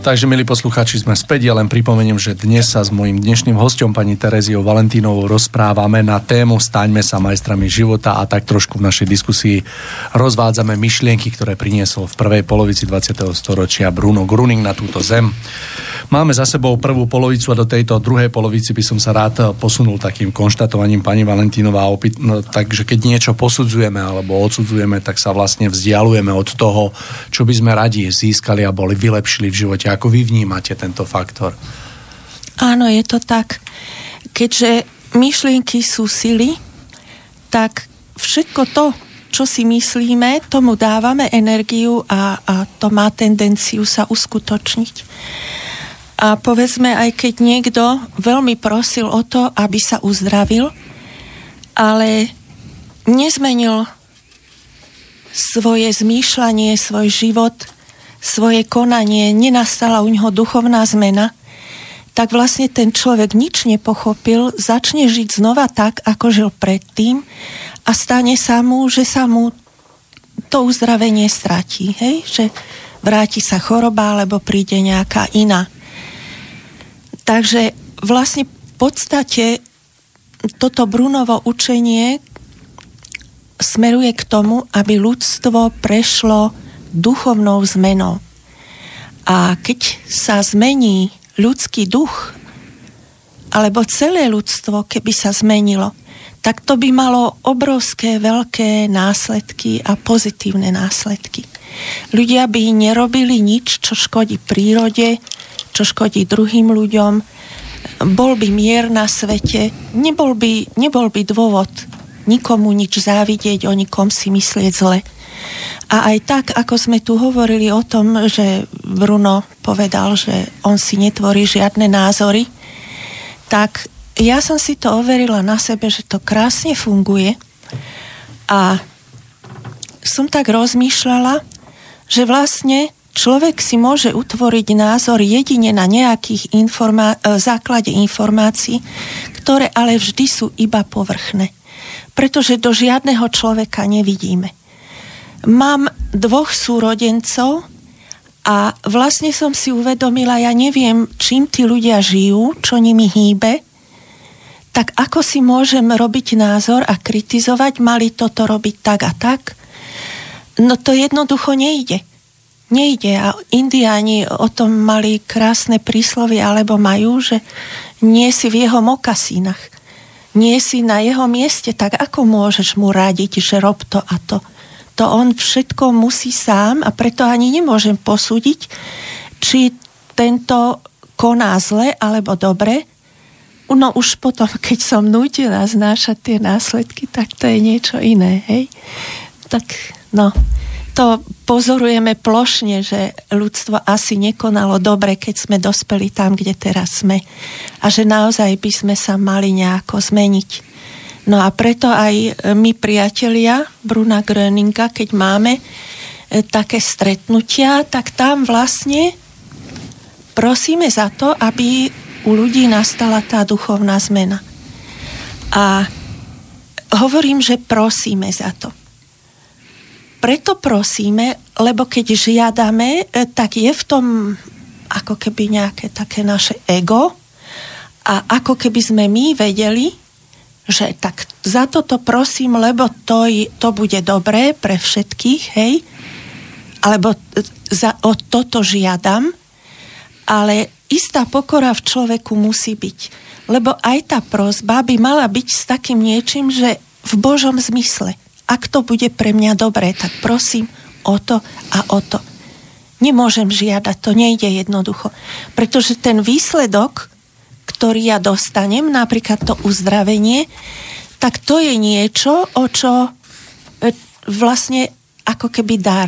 Takže, milí poslucháči, sme späť. Ja len pripomeniem, že dnes sa s mojím dnešným hosťom, pani Tereziou Valentínovou, rozprávame na tému Staňme sa majstrami života a tak trošku v našej diskusii rozvádzame myšlienky, ktoré priniesol v prvej polovici 20. storočia Bruno Gröning na túto zem. Máme za sebou prvú polovicu a do tejto druhej polovici by som sa rád posunul takým konštatovaním pani Valentínová. Takže keď niečo posudzujeme alebo odsudzujeme, tak sa vlastne vzdialujeme od toho, čo by sme radi získali a boli vylepšili v živote. Ako vy vnímate tento faktor? Áno, je to tak. Keďže myšlienky sú sily, tak všetko to, čo si myslíme, tomu dávame energiu a to má tendenciu sa uskutočniť. A povedzme, aj keď niekto veľmi prosil o to, aby sa uzdravil, ale nezmenil svoje zmýšľanie, svoj život, svoje konanie, nenastala u neho duchovná zmena, tak vlastne ten človek nič nepochopil, začne žiť znova tak, ako žil predtým a stane sa mu, že sa mu to uzdravenie stratí, hej? Že vráti sa choroba, alebo príde nejaká iná. Takže vlastne v podstate toto Brunovo učenie smeruje k tomu, aby ľudstvo prešlo duchovnou zmenou. A keď sa zmení ľudský duch, alebo celé ľudstvo, keby sa zmenilo, tak to by malo obrovské, veľké následky a pozitívne následky. Ľudia by nerobili nič, čo škodí prírode, čo škodí druhým ľuďom, bol by mier na svete, nebol by dôvod nikomu nič závidieť, o nikom si myslieť zle. A aj tak, ako sme tu hovorili o tom, že Bruno povedal, že on si netvorí žiadne názory, tak ja som si to overila na sebe, že to krásne funguje. A som tak rozmýšľala, že vlastne človek si môže utvoriť názor jedine na nejakých základe informácií, ktoré ale vždy sú iba povrchné. Pretože do žiadneho človeka nevidíme. Mám 2 súrodencov a vlastne som si uvedomila, ja neviem, čím tí ľudia žijú, čo nimi hýbe, tak ako si môžem robiť názor a kritizovať, mali toto robiť tak a tak? No to jednoducho nejde. Nejde a Indiáni o tom mali krásne príslovie, alebo majú, že nie si v jeho mokasínach, nie si na jeho mieste, tak ako môžeš mu radiť, že rob to a to? To on všetko musí sám a preto ani nemôžem posúdiť, či tento koná zle alebo dobre. No už potom, keď som nútená znášať tie následky, tak to je niečo iné, hej? Tak, no, to pozorujeme plošne, že ľudstvo asi nekonalo dobre, keď sme dospeli tam, kde teraz sme. A že naozaj by sme sa mali nejako zmeniť. No a preto aj my, priatelia Bruna Gröninga, keď máme také stretnutia, tak tam vlastne prosíme za to, aby u ľudí nastala tá duchovná zmena. A hovorím, že prosíme za to. Preto prosíme, lebo keď žiadame, tak je v tom ako keby nejaké také naše ego a ako keby sme my vedeli, že tak za toto prosím, lebo to bude dobré pre všetkých, hej, alebo o toto žiadam, ale istá pokora v človeku musí byť, lebo aj tá prosba by mala byť s takým niečím, že v Božom zmysle. Ak to bude pre mňa dobré, tak prosím o to a o to. Nemôžem žiadať, to nejde jednoducho, pretože ten výsledok, ktorý ja dostanem, napríklad to uzdravenie, tak to je niečo, o čo vlastne ako keby dar.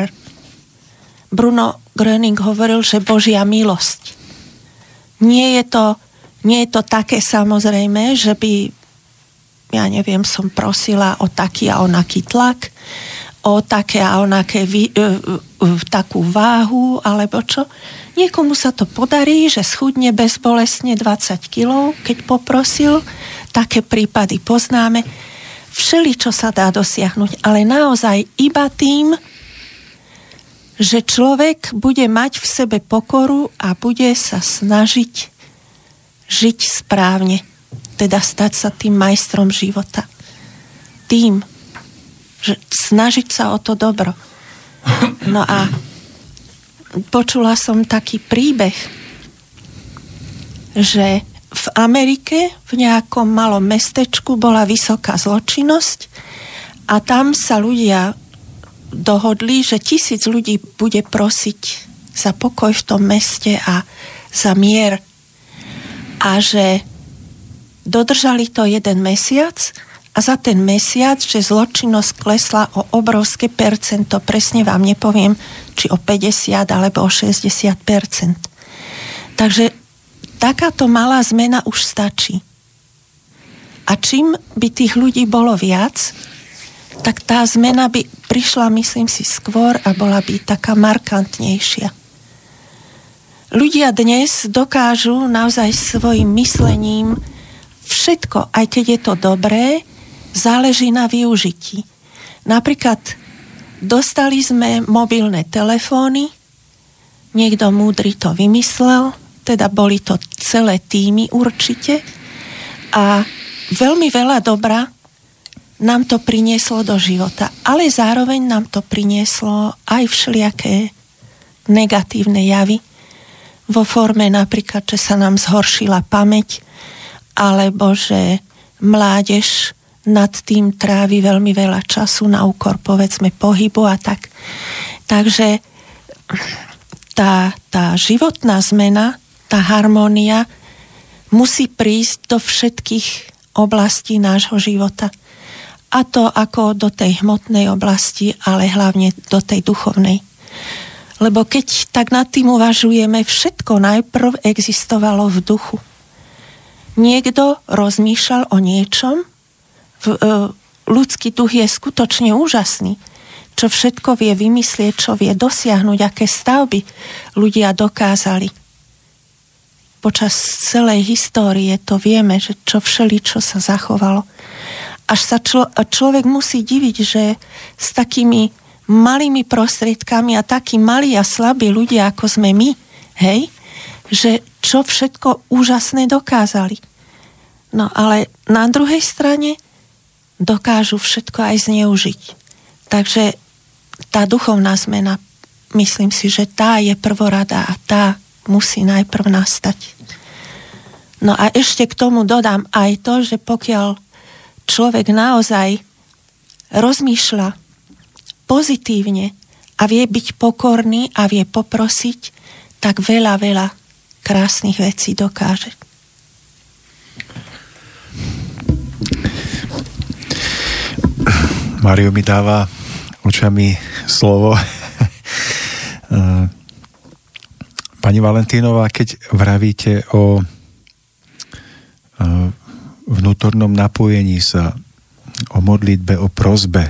Bruno Gröning hovoril, že Božia milosť. Nie je to také samozrejme, že by, ja neviem, som prosila o taký a onaký tlak, o také a onaké takú váhu, alebo čo. Niekomu sa to podarí, že schudne bezbolestne 20 kg, keď poprosil. Také prípady poznáme. Všeličo sa dá dosiahnuť, ale naozaj iba tým, že človek bude mať v sebe pokoru a bude sa snažiť žiť správne, teda stať sa tým majstrom života. Tým, že snažiť sa o to dobro. No a počula som taký príbeh, že v Amerike v nejakom malom mestečku bola vysoká zločinnosť a tam sa ľudia dohodli, že 1000 ľudí bude prosiť za pokoj v tom meste a za mier. A že dodržali to 1 mesiac a za ten mesiac, že zločinnosť klesla o obrovské percento, presne vám nepoviem, či o 50 alebo o 60%. Takže takáto malá zmena už stačí. A čím by tých ľudí bolo viac, tak tá zmena by prišla, myslím si, skôr a bola by taká markantnejšia. Ľudia dnes dokážu naozaj svojim myslením všetko, aj keď je to dobré, záleží na využití. Napríklad dostali sme mobilné telefóny, niekto múdry to vymyslel, teda boli to celé týmy určite a veľmi veľa dobra nám to prinieslo do života, ale zároveň nám to prinieslo aj všelijaké negatívne javy vo forme napríklad, že sa nám zhoršila pamäť alebo že mládež nad tým trávi veľmi veľa času na úkor, povedzme, pohybu a tak. Takže tá životná zmena, tá harmónia musí prísť do všetkých oblastí nášho života. A to ako do tej hmotnej oblasti, ale hlavne do tej duchovnej. Lebo keď tak nad tým uvažujeme, všetko najprv existovalo v duchu. Niekto rozmýšľal o niečom, ľudský duch je skutočne úžasný, čo všetko vie vymyslieť, čo vie dosiahnuť, aké stavby ľudia dokázali. Počas celej histórie to vieme, že čo všeličo sa zachovalo. Až sa človek musí diviť, že s takými malými prostriedkami a takí malí a slabí ľudia, ako sme my, hej, že čo všetko úžasné dokázali. No ale na druhej strane dokážu všetko aj zneužiť. Takže tá duchovná zmena, myslím si, že tá je prvoradá a tá musí najprv nastať. No a ešte k tomu dodám aj to, že pokiaľ človek naozaj rozmýšľa pozitívne a vie byť pokorný a vie poprosiť, tak veľa krásnych vecí dokáže. Mário mi dáva očami slovo. Pani Valentínová, keď vravíte o vnútornom napojení sa, o modlitbe, o prosbe,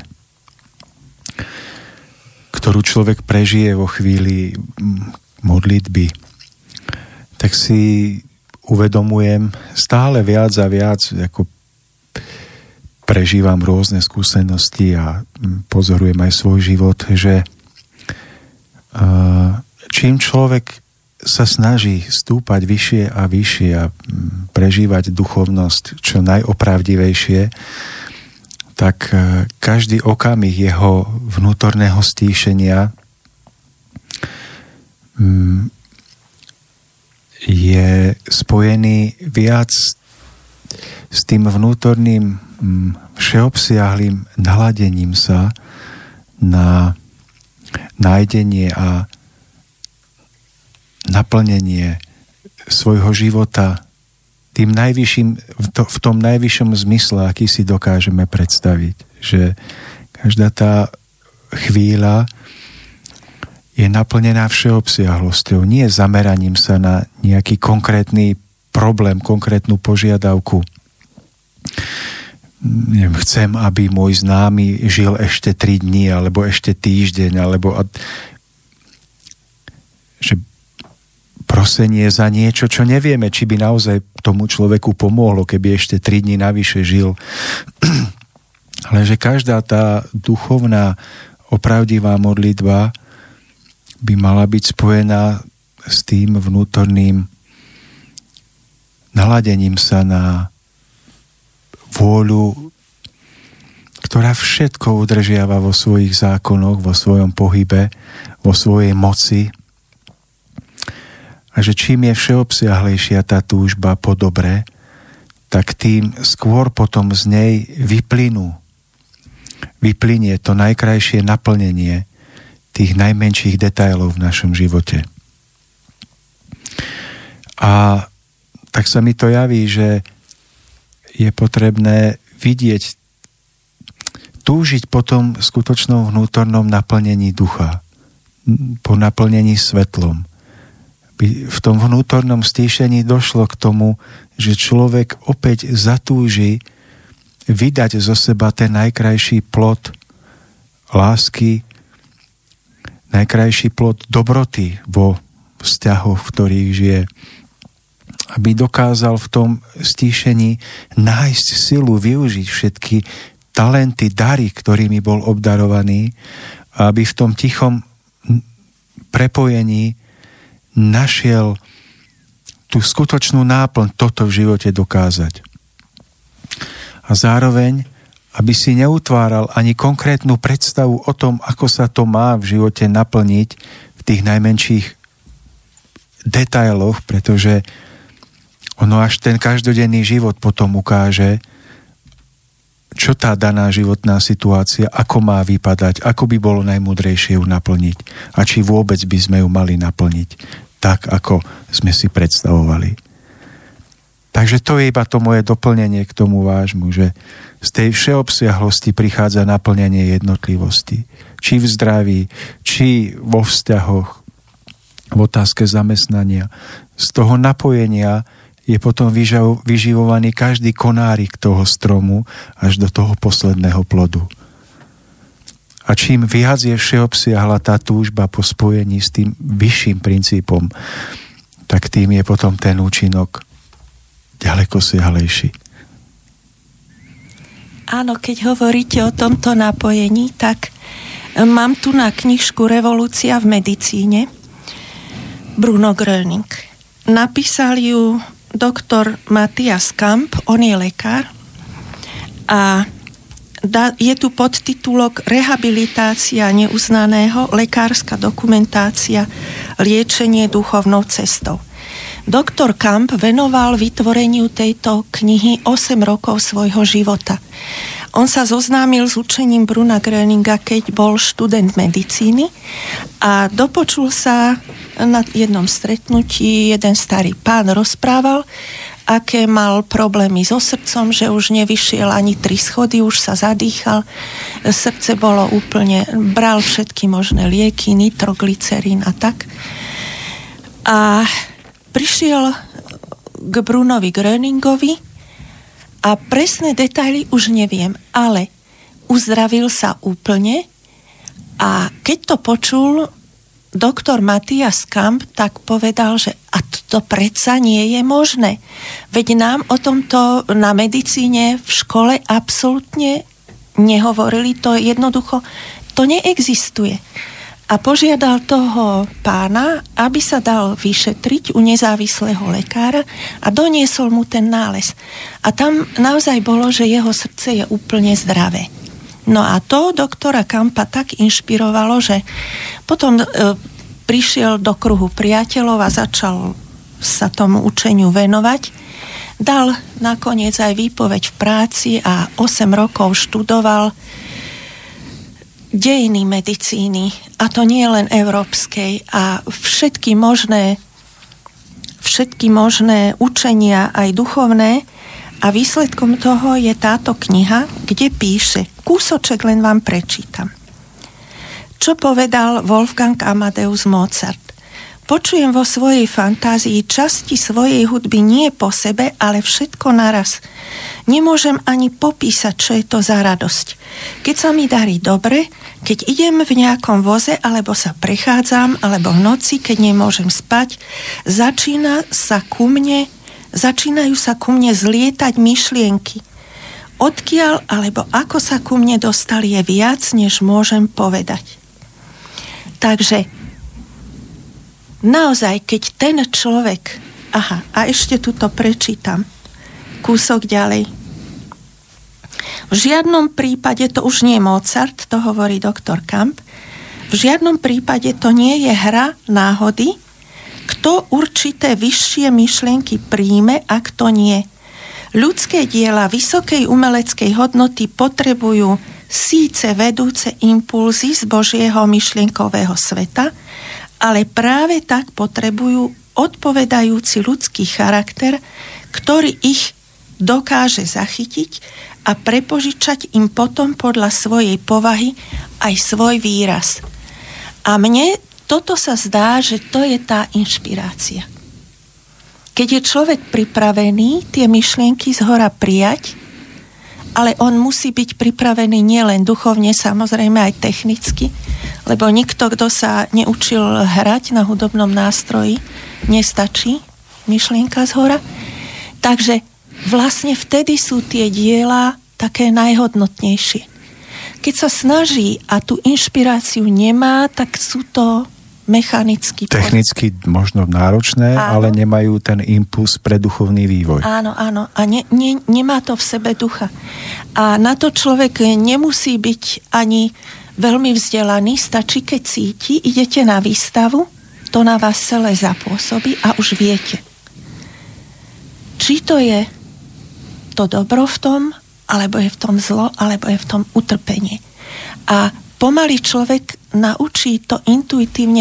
ktorú človek prežije vo chvíli modlitby, tak si uvedomujem stále viac a viac, ako prežívam rôzne skúsenosti a pozorujem aj svoj život, že čím človek sa snaží stúpať vyššie a vyššie a prežívať duchovnosť čo najopravdivejšie, tak každý okamih jeho vnútorného stíšenia je spojený viac s tým vnútorným všeobsiahlým naladením sa na nájdenie a naplnenie svojho života tým najvyšším, v tom najvyššom zmysle, aký si dokážeme predstaviť. Že každá tá chvíľa je naplnená všeobsiahlosťou, nie zameraním sa na nejaký konkrétny problém, konkrétnu požiadavku. Chcem, aby môj známy žil ešte 3 dní, alebo ešte týždeň, alebo že prosenie za niečo, čo nevieme, či by naozaj tomu človeku pomohlo, keby ešte 3 dní navyše žil. Ale že každá tá duchovná, opravdivá modlitba by mala byť spojená s tým vnútorným naladením sa na vôľu, ktorá všetko udržiava vo svojich zákonoch, vo svojom pohybe, vo svojej moci. A že čím je všeobsiahlejšia tá túžba po dobre, tak tým skôr potom z nej vyplynie to najkrajšie naplnenie tých najmenších detailov v našom živote. A tak sa mi to javí, že je potrebné vidieť, túžiť po tom skutočnom vnútornom naplnení ducha, po naplnení svetlom. By v tom vnútornom stíšení došlo k tomu, že človek opäť zatúži vydať zo seba ten najkrajší plod lásky, najkrajší plod dobroty vo vzťahoch, v ktorých žije. Aby dokázal v tom stíšení nájsť silu, využiť všetky talenty, dary, ktorými bol obdarovaný, a aby v tom tichom prepojení našiel tú skutočnú náplň toto v živote dokázať. A zároveň, aby si neutváral ani konkrétnu predstavu o tom, ako sa to má v živote naplniť v tých najmenších detailoch, pretože ono až ten každodenný život potom ukáže, čo tá daná životná situácia, ako má vypadať, ako by bolo najmúdrejšie ju naplniť a či vôbec by sme ju mali naplniť tak, ako sme si predstavovali. Takže to je iba to moje doplnenie k tomu vášmu, že z tej všeobsiahlosti prichádza naplnenie jednotlivosti. Či v zdraví, či vo vzťahoch, v otázke zamestnania. Z toho napojenia je potom vyživovaný každý konárik toho stromu až do toho posledného plodu. A čím viac je všeobsiahla tá túžba po spojení s tým vyšším princípom, tak tým je potom ten účinok ďaleko siahlejší. Áno, keď hovoríte o tomto napojení, tak mám tu na knižku Revolúcia v medicíne Bruno Gröning. Napísal ju doktor Matthias Kamp, on je lekár a je tu podtitulok Rehabilitácia neuznaného, lekárska dokumentácia, liečenie duchovnou cestou. Doktor Kamp venoval vytvoreniu tejto knihy 8 rokov svojho života. On sa zoznámil s učením Bruna Gröninga, keď bol študent medicíny a dopočul sa na jednom stretnutí, jeden starý pán rozprával, aké mal problémy so srdcom, že už nevyšiel ani 3 schody, už sa zadýchal, srdce bolo úplne, bral všetky možné lieky, nitroglycerín a tak. A prišiel k Brunovi Gröningovi a presné detaily už neviem, ale uzdravil sa úplne a keď to počul doktor Matthias Kamp, tak povedal, že a to predsa nie je možné. Veď nám o tomto na medicíne v škole absolútne nehovorili, to jednoducho, to neexistuje. A požiadal toho pána, aby sa dal vyšetriť u nezávislého lekára a doniesol mu ten nález. A tam naozaj bolo, že jeho srdce je úplne zdravé. No a to doktora Kampa tak inšpirovalo, že potom prišiel do kruhu priateľov a začal sa tomu učeniu venovať. Dal nakoniec aj výpoveď v práci a 8 rokov študoval dejiny medicíny, a to nie len európskej, a všetky možné učenia, aj duchovné, a výsledkom toho je táto kniha, kde píše, kúsoček len vám prečítam. Čo povedal Wolfgang Amadeus Mozart? Počujem vo svojej fantázii časti svojej hudby nie po sebe, ale všetko naraz. Nemôžem ani popísať, čo je to za radosť. Keď sa mi darí dobre, keď idem v nejakom voze, alebo sa prechádzam, alebo v noci, keď nemôžem spať, začínajú sa ku mne zlietať myšlienky. Odkiaľ, alebo ako sa ku mne dostali, je viac, než môžem povedať. Takže naozaj, keď ten človek... Aha, a ešte tuto prečítam kúsok ďalej. V žiadnom prípade, to už nie je Mozart, to hovorí doktor Kamp, v žiadnom prípade to nie je hra náhody, kto určité vyššie myšlienky príjme a kto nie. Ľudské diela vysokej umeleckej hodnoty potrebujú síce vedúce impulzy z Božieho myšlienkového sveta, ale práve tak potrebujú odpovedajúci ľudský charakter, ktorý ich dokáže zachytiť a prepožičať im potom podľa svojej povahy aj svoj výraz. A mne toto sa zdá, že to je tá inšpirácia. Keď je človek pripravený tie myšlienky zhora prijať, ale on musí byť pripravený nielen duchovne, samozrejme aj technicky, lebo nikto, kto sa neučil hrať na hudobnom nástroji, nestačí myšlienka zhora. Takže vlastne vtedy sú tie diela také najhodnotnejšie. Keď sa snaží a tú inšpiráciu nemá, tak sú to mechanicky. Technicky možno náročné, áno, ale nemajú ten impuls pre duchovný vývoj. Áno. A nemá to v sebe ducha. A na to človek nemusí byť ani veľmi vzdelaný, stačí, keď cíti, idete na výstavu, to na vás celé zapôsobí a už viete. Či to je to dobro v tom, alebo je v tom zlo, alebo je v tom utrpenie. A pomaly človek naučí to intuitívne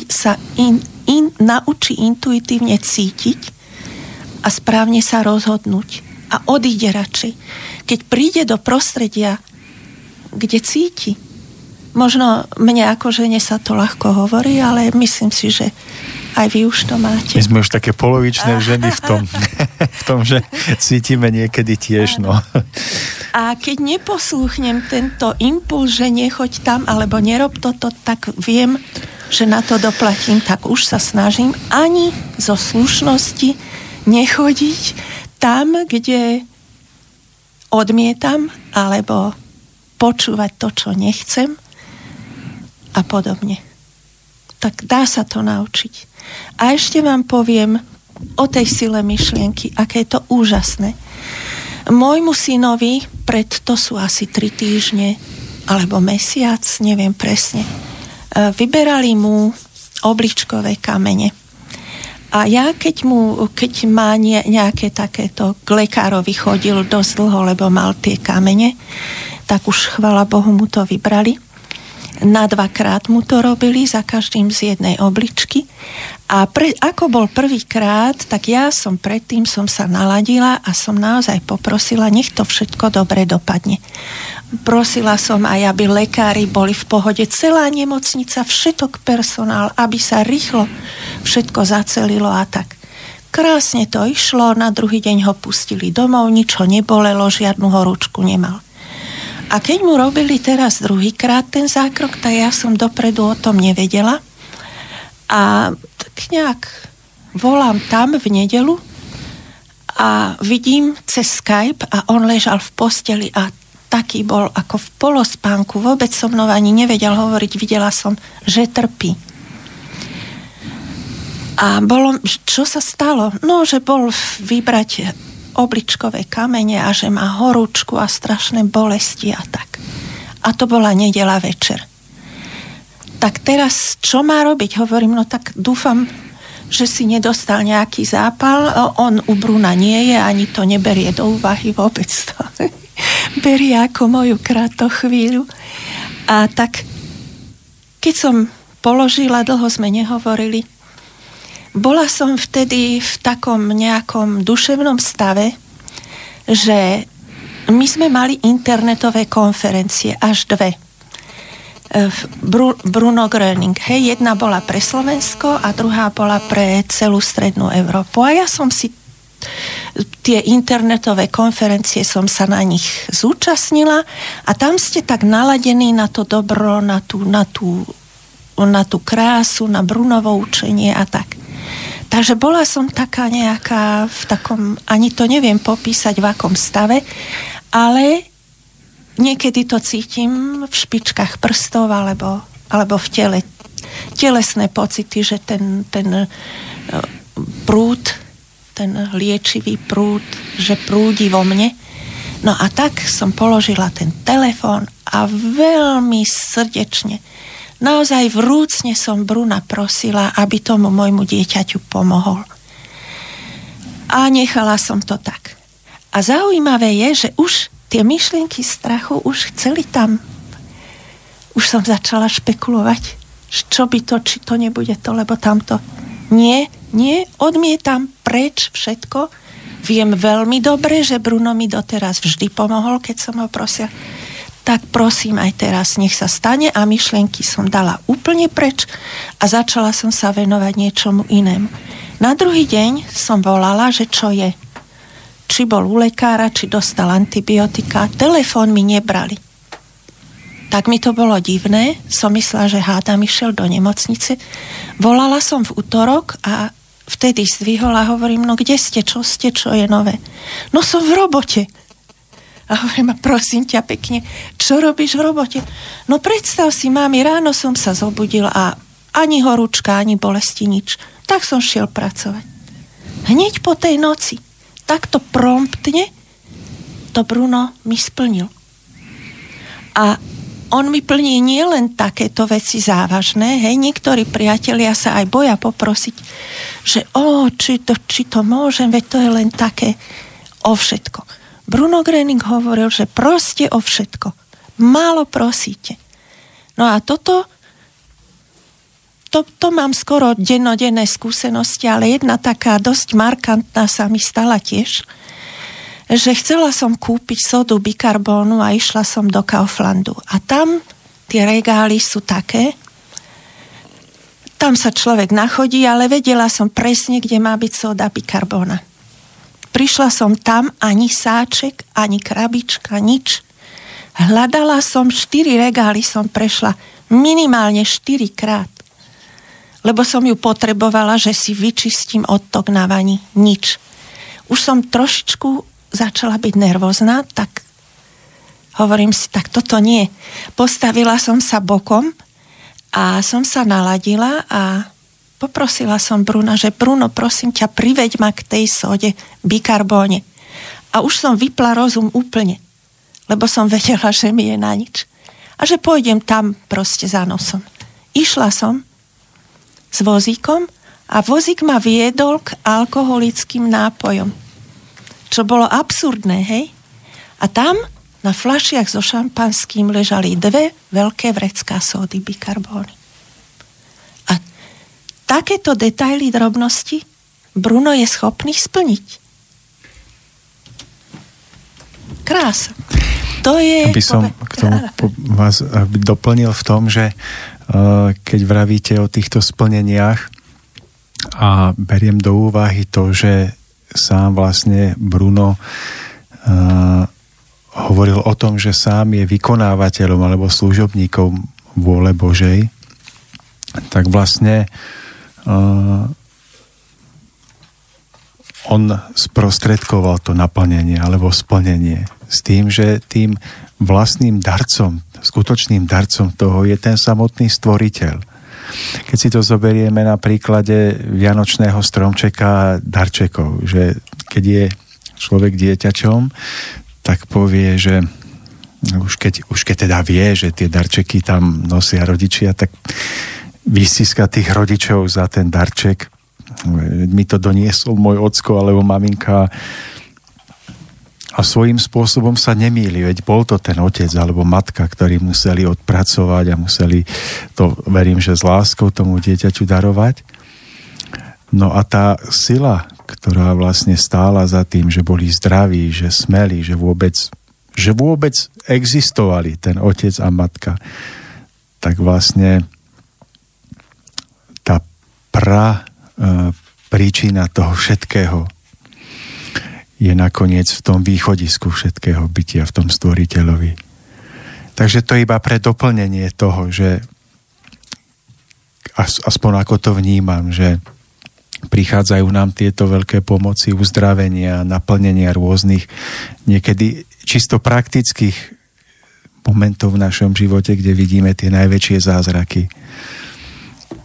naučí intuitívne cítiť a správne sa rozhodnúť. A odíde radšej. Keď príde do prostredia, kde cíti, možno mne ako žene sa to ľahko hovorí, ale myslím si, že aj vy už to máte. My sme už také polovičné ženy v tom, že cítime niekedy tiež. No. A keď neposlúchnem tento impuls, že nechoď tam, alebo nerob toto, tak viem, že na to doplatím, tak už sa snažím ani zo slušnosti nechodiť tam, kde odmietam, alebo počúvať to, čo nechcem a podobne. Tak dá sa to naučiť. A ešte vám poviem o tej sile myšlienky, aké je to úžasné. Môjmu synovi, to sú asi 3 týždne, alebo mesiac, neviem presne, vyberali mu obličkové kamene. A ja, keď má nejaké takéto, k lekárovi chodil dosť dlho, lebo mal tie kamene, tak už chvala Bohu mu to vybrali. Na 2-krát mu to robili, za každým z jednej obličky. A ako bol prvýkrát, tak ja som predtým sa naladila a som naozaj poprosila, nech to všetko dobre dopadne. Prosila som aj, aby lekári boli v pohode, celá nemocnica, všetok personál, aby sa rýchlo všetko zacelilo a tak. Krásne to išlo, na druhý deň ho pustili domov, nič ho nebolelo, žiadnu horúčku nemal. A keď mu robili teraz druhýkrát ten zákrok, tak ja som dopredu o tom nevedela. A tak nejak volám tam v nedeľu a vidím cez Skype a on ležal v posteli a taký bol ako v polospánku. Vôbec so mnou ani nevedel hovoriť. Videla som, že trpí. A čo sa stalo? No, že bol vybrať obličkové kamene a že má horúčku a strašné bolesti a tak. A to bola nedeľa večer. Tak teraz, čo má robiť? Hovorím, no tak dúfam, že si nedostal nejaký zápal. On u Bruna nie je, ani to neberie do úvahy vôbec. To berie ako moju chvíľu. A tak, keď som položila, dlho sme nehovorili, bola som vtedy v takom nejakom duševnom stave, že my sme mali internetové konferencie, až 2. Bruno Gröning. Jedna bola pre Slovensko a druhá bola pre celú strednú Európu. A ja som si tie internetové konferencie som sa na nich zúčastnila a tam ste tak naladení na to dobro, na tú krásu, na Brunovo učenie a tak. Takže bola som taká nejaká v takom, ani to neviem popísať v akom stave, ale niekedy to cítim v špičkách prstov alebo v tele. telesné pocity, že ten prúd, ten liečivý prúd, že prúdi vo mne. No a tak som položila ten telefón a veľmi srdečne, naozaj vrúcne som Bruna prosila, aby tomu môjmu dieťaťu pomohol. A nechala som to tak. A zaujímavé je, že už tie myšlienky strachu už chceli tam. Už som začala špekulovať, čo by to, či to nebude to, lebo tamto. Nie, odmietam preč všetko. Viem veľmi dobre, že Bruno mi doteraz vždy pomohol, keď som ho prosil. Tak prosím aj teraz, nech sa stane, a myšlienky som dala úplne preč a začala som sa venovať niečomu inému. Na druhý deň som volala, že čo je. Či bol u lekára, či dostal antibiotika. Telefón mi nebrali. Tak mi to bolo divné. Som myslela, že hádam išiel do nemocnice. Volala som v utorok a vtedy zdvihol a hovorím, no kde ste, čo je nové? No som v robote. A hovorím, prosím ťa pekne, čo robíš v robote? No predstav si, mami, ráno som sa zobudil a ani horúčka, ani bolesti, nič. Tak som šiel pracovať. Hneď po tej noci, takto promptne, to Bruno mi splnil. A on mi plní nielen takéto veci závažné, hej, niektorí priatelia sa aj boja poprosiť, že či to môžem, veď to je len také o všetko. Bruno Gröning hovoril, že proste o všetko. Málo prosíte. No a to mám skoro dennodenné skúsenosti, ale jedna taká dosť markantná sa mi stala tiež, že chcela som kúpiť sodu bikarbónu a išla som do Kauflandu. A tam tie regály sú také, tam sa človek nachodí, ale vedela som presne, kde má byť soda bikarbóna. Prišla som tam, ani sáček, ani krabička, nič. Hľadala som 4 regály, som prešla minimálne 4 krát. Lebo som ju potrebovala, že si vyčistím odtok na vani. Nič. Už som trošičku začala byť nervózna, tak hovorím si, tak toto nie. Postavila som sa bokom a som sa naladila a poprosila som Bruna, že Bruno, prosím ťa, priveď ma k tej sode bikarbóne. A už som vypla rozum úplne, lebo som vedela, že mi je na nič. A že pôjdem tam proste za nosom. Išla som s vozíkom a vozík ma viedol k alkoholickým nápojom. Čo bolo absurdné, hej? A tam na fľašiach so šampanským ležali 2 veľké vrecká sódy bikarbóny. A takéto detaily, drobnosti Bruno je schopný splniť. Krása. To je... Aby som k tomu vás doplnil v tom, že keď vravíte o týchto splneniach a beriem do úvahy to, že sám vlastne Bruno hovoril o tom, že sám je vykonávateľom alebo služobníkom vôle Božej, tak vlastne on sprostredkoval to naplnenie alebo splnenie s tým, že tým vlastným darcom, skutočným darcom toho je ten samotný stvoriteľ. Keď si to zoberieme na príklade vianočného stromčeka a darčekov, že keď je človek dieťačom, tak povie, že už keď teda vie, že tie darčeky tam nosia rodičia, tak vystiska tých rodičov za ten darček. Mi to doniesol môj ocko alebo maminka a svojím spôsobom sa nemýli, veď bol to ten otec alebo matka, ktorí museli odpracovať a museli to, verím, že s láskou tomu dieťaťu darovať. No a tá sila, ktorá vlastne stála za tým, že boli zdraví, že smeli, že vôbec existovali ten otec a matka, tak vlastne tá príčina toho všetkého je nakoniec v tom východisku všetkého bytia, v tom stvoriteľovi. Takže to iba pre doplnenie toho, že aspoň ako to vnímam, že prichádzajú nám tieto veľké pomoci, uzdravenia, naplnenia rôznych, niekedy čisto praktických momentov v našom živote, kde vidíme tie najväčšie zázraky.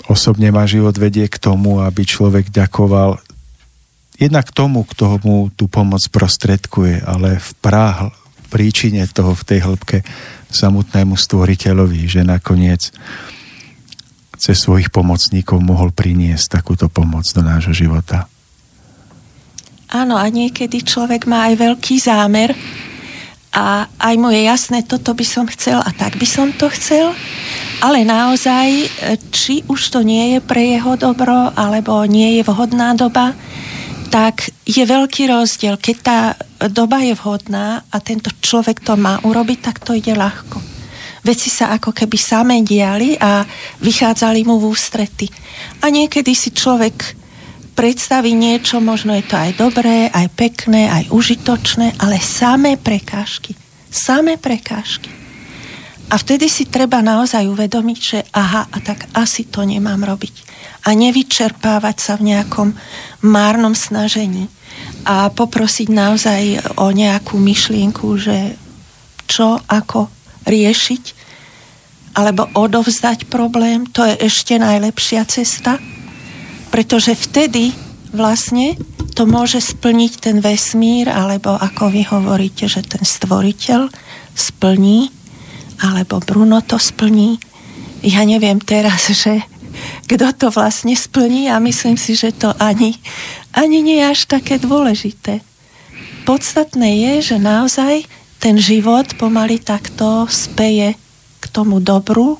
osobne ma život vedie k tomu, aby človek ďakoval jednak tomu, kto mu tú pomoc prostredkuje, ale v príčine toho, v tej hĺbke samotnému stvoriteľovi, že nakoniec cez svojich pomocníkov mohol priniesť takúto pomoc do nášho života. Áno, a niekedy človek má aj veľký zámer a aj mu je jasné, toto by som chcel a tak by som to chcel, ale naozaj, či už to nie je pre jeho dobro, alebo nie je vhodná doba, tak je veľký rozdiel. Keď tá doba je vhodná a tento človek to má urobiť, tak to ide ľahko. Veci sa ako keby samé diali a vychádzali mu v ústrety. A niekedy si človek predstaví niečo, možno je to aj dobré, aj pekné, aj užitočné, ale samé prekážky. Samé prekážky. A vtedy si treba naozaj uvedomiť, že aha, a tak asi to nemám robiť. A nevyčerpávať sa v nejakom márnom snažení. A poprosiť naozaj o nejakú myšlienku, že čo, ako riešiť, alebo odovzdať problém, to je ešte najlepšia cesta, pretože vtedy vlastne to môže splniť ten vesmír, alebo ako vy hovoríte, že ten stvoriteľ splní, alebo Bruno to splní. Ja neviem teraz, že kto to vlastne splní a myslím si, že to ani nie je až také dôležité. Podstatné je, že naozaj ten život pomaly takto speje k tomu dobru,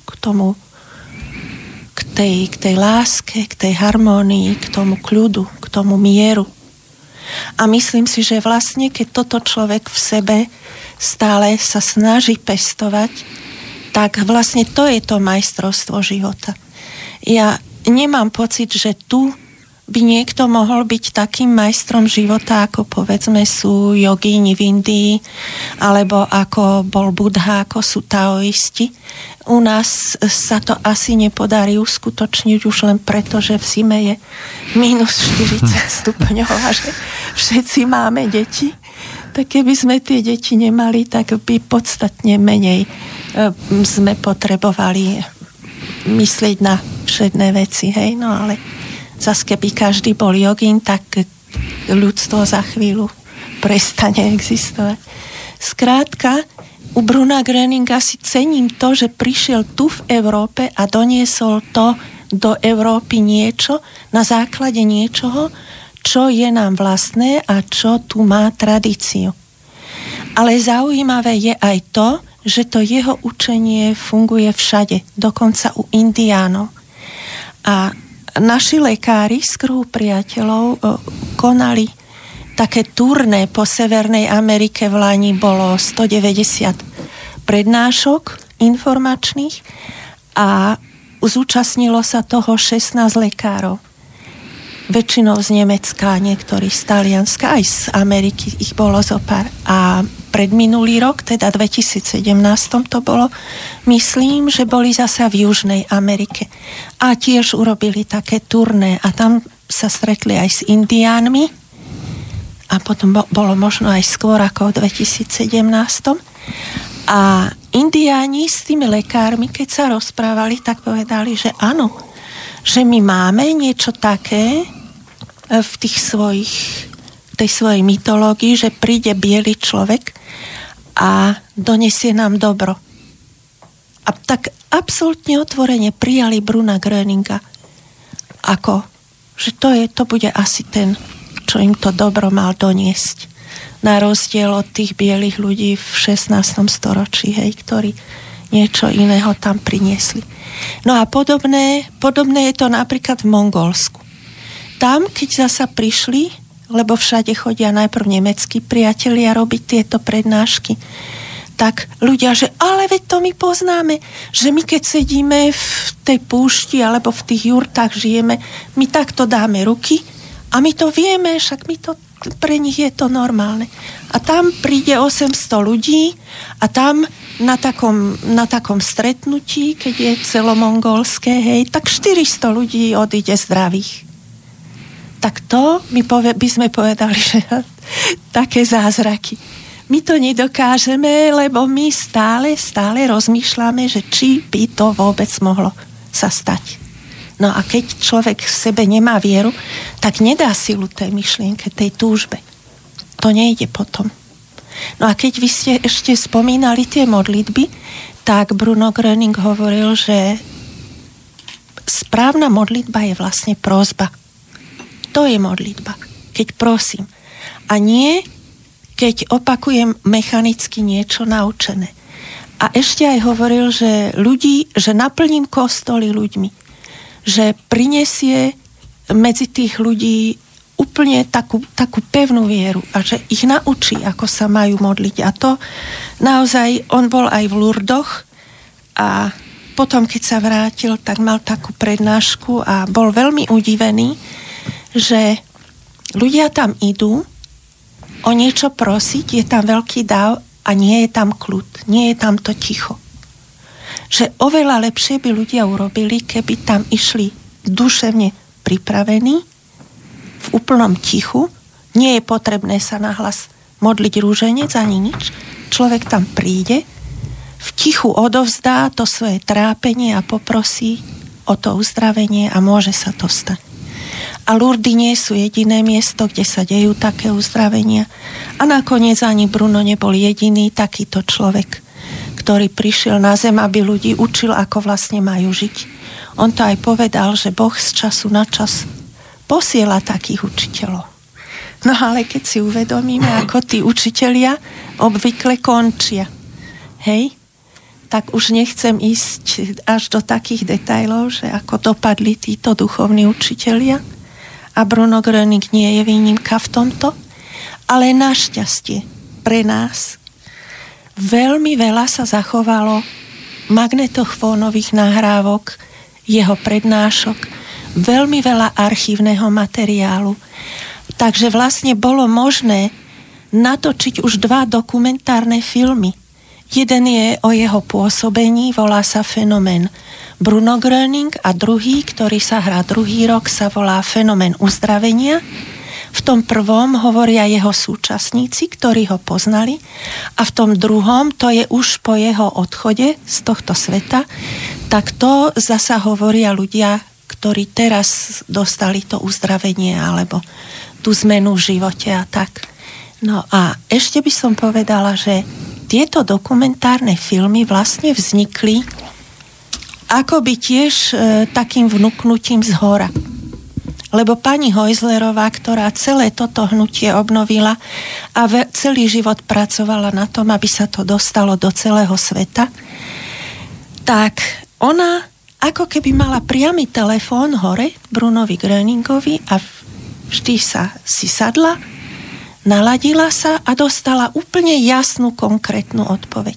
k tej láske, k tej harmónii, k tomu kľudu, k tomu mieru. A myslím si, že vlastne, keď toto človek v sebe stále sa snaží pestovať, tak vlastne to je to majstrovstvo života. Ja nemám pocit, že tu by niekto mohol byť takým majstrom života, ako povedzme sú jogíni v Indii, alebo ako bol Buddha, ako sú taoisti. U nás sa to asi nepodarí uskutočniť už len preto, že v zime je minus 40 stupňov a že všetci máme deti. Tak keby sme tie deti nemali, tak by podstatne menej sme potrebovali myslieť na všedné veci, hej, no ale zas keby každý bol jogín, tak ľudstvo za chvíľu prestane existovať. Skrátka, u Bruna Gröninga si cením to, že prišiel tu v Európe a doniesol to do Európy niečo na základe niečoho, čo je nám vlastné a čo tu má tradíciu. Ale zaujímavé je aj to, že to jeho učenie funguje všade, dokonca u Indiánov. A naši lekári z kruhu priateľov konali také turné po Severnej Amerike. V lani bolo 190 prednášok informačných a zúčastnilo sa toho 16 lekárov. Väčšinou z Nemecka, niektorí z Talianska, aj z Ameriky ich bolo zo pár. A predminulý rok, teda 2017 to bolo, myslím, že boli zasa v Južnej Amerike. A tiež urobili také turné a tam sa stretli aj s Indiánmi a potom bolo možno aj skôr ako v 2017. A Indiáni s tými lekármi, keď sa rozprávali, tak povedali, že áno, že my máme niečo také v tej svojej mytológii, že príde biely človek a donesie nám dobro. A tak absolútne otvorene prijali Bruna Gröninga ako, že to bude asi ten, čo im to dobro mal doniesť. Na rozdiel od tých bielých ľudí v 16. storočí, hej, ktorí niečo iného tam priniesli. No a podobné je to napríklad v Mongolsku. Tam, keď zasa prišli, lebo všade chodia najprv nemeckí priatelia robiť tieto prednášky, tak ľudia, že ale veď to my poznáme, že my keď sedíme v tej púšti alebo v tých jurtách žijeme, my takto dáme ruky a my to vieme, však my to, pre nich je to normálne. A tam príde 800 ľudí a tam na takom stretnutí, keď je celomongolské, hej, tak 400 ľudí odíde zdravých. Tak to by sme povedali, že také zázraky. My to nedokážeme, lebo my stále rozmýšľame, že či by to vôbec mohlo sa stať. No a keď človek v sebe nemá vieru, tak nedá silu tej myšlienke, tej túžbe. To nejde potom. No a keď vy ste ešte spomínali tie modlitby, tak Bruno Gröning hovoril, že správna modlitba je vlastne prosba. To je modlitba, keď prosím. A nie, keď opakujem mechanicky niečo naučené. A ešte aj hovoril, že naplním kostoly ľuďmi. Že prinesie medzi tých ľudí úplne takú pevnú vieru a že ich naučí, ako sa majú modliť. A to naozaj, on bol aj v Lurdoch a potom, keď sa vrátil, tak mal takú prednášku a bol veľmi udivený, že ľudia tam idú o niečo prosiť, je tam veľký dáv a nie je tam kľud, nie je tam to ticho. Že oveľa lepšie by ľudia urobili, keby tam išli duševne pripravení, v úplnom tichu, nie je potrebné sa nahlas modliť rúženec ani nič. Človek tam príde, v tichu odovzdá to svoje trápenie a poprosí o to uzdravenie a môže sa to stať. A Lurdy nie sú jediné miesto, kde sa dejú také uzdravenia. A nakoniec ani Bruno nebol jediný takýto človek, ktorý prišiel na zem, aby ľudí učil, ako vlastne majú žiť. On to aj povedal, že Boh z času na čas posiela takých učiteľov. No ale keď si uvedomíme, ako tí učitelia obvykle končia, hej, tak už nechcem ísť až do takých detailov, že ako dopadli títo duchovní učitelia. A Bruno Gröning nie je výnimka v tomto, ale našťastie pre nás veľmi veľa sa zachovalo magnetochónových nahrávok, jeho prednášok, veľmi veľa archívneho materiálu. Takže vlastne bolo možné natočiť už 2 dokumentárne filmy. Jeden je o jeho pôsobení, volá sa Fenomén Bruno Gröning a druhý, ktorý sa hrá druhý rok, sa volá Fenomén uzdravenia. V tom prvom hovoria jeho súčasníci, ktorí ho poznali a v tom druhom, to je už po jeho odchode z tohto sveta, tak to zasa hovoria ľudia, ktorí teraz dostali to uzdravenie alebo tú zmenu v živote a tak. No a ešte by som povedala, že tieto dokumentárne filmy vlastne vznikli akoby tiež takým vnuknutím zhora. Lebo pani Hojzlerová, ktorá celé toto hnutie obnovila a celý život pracovala na tom, aby sa to dostalo do celého sveta, tak ona ako keby mala priamy telefón hore Brunovi Gröningovi a vždy si sadla, naladila sa a dostala úplne jasnú, konkrétnu odpoveď.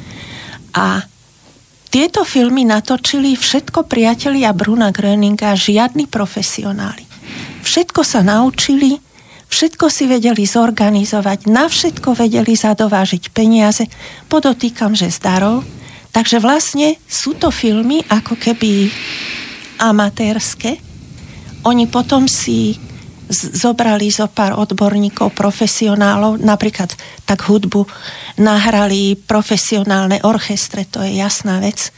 A tieto filmy natočili všetko priatelia Bruna Gröninga, žiadni profesionáli. Všetko sa naučili, všetko si vedeli zorganizovať, na všetko vedeli zadovážiť peniaze, podotýkam, že z darov. Takže vlastne sú to filmy ako keby amatérske. Oni potom si zobrali zo pár odborníkov, profesionálov, napríklad tak hudbu nahrali profesionálne orchestre, to je jasná vec.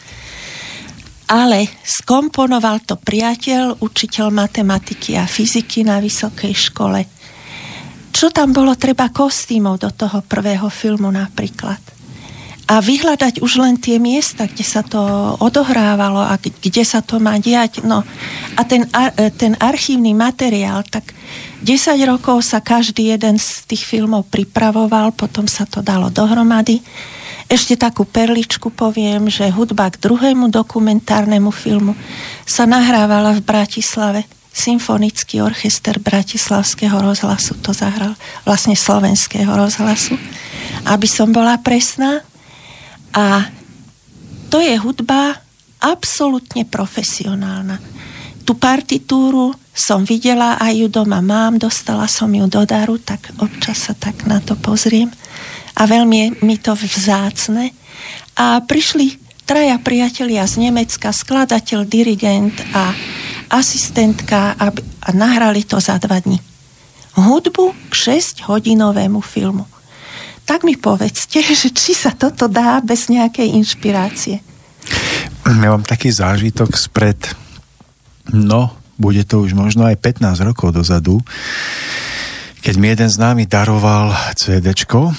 Ale skomponoval to priateľ, učiteľ matematiky a fyziky na vysokej škole. Čo tam bolo treba kostýmov do toho prvého filmu napríklad? A vyhľadať už len tie miesta, kde sa to odohrávalo a kde sa to má diať. No a ten archívny materiál, tak 10 rokov sa každý jeden z tých filmov pripravoval, potom sa to dalo dohromady. Ešte takú perličku poviem, že hudba k druhému dokumentárnemu filmu sa nahrávala v Bratislave. Symfonický orchester Bratislavského rozhlasu to zahral, vlastne Slovenského rozhlasu. Aby som bola presná, a to je hudba absolútne profesionálna. Tú partitúru som videla, aj ju doma mám, dostala som ju do daru, tak občas sa tak na to pozriem. A veľmi je mi to vzácne. A prišli 3 priatelia z Nemecka, skladateľ, dirigent a asistentka a nahrali to za 2 dní. Hudbu k 6-hodinovému filmu. Tak mi povedzte, že či sa toto dá bez nejakej inšpirácie. Ja mám taký zážitok spred No, bude to už možno aj 15 rokov dozadu, keď mi jeden známy daroval CD-čko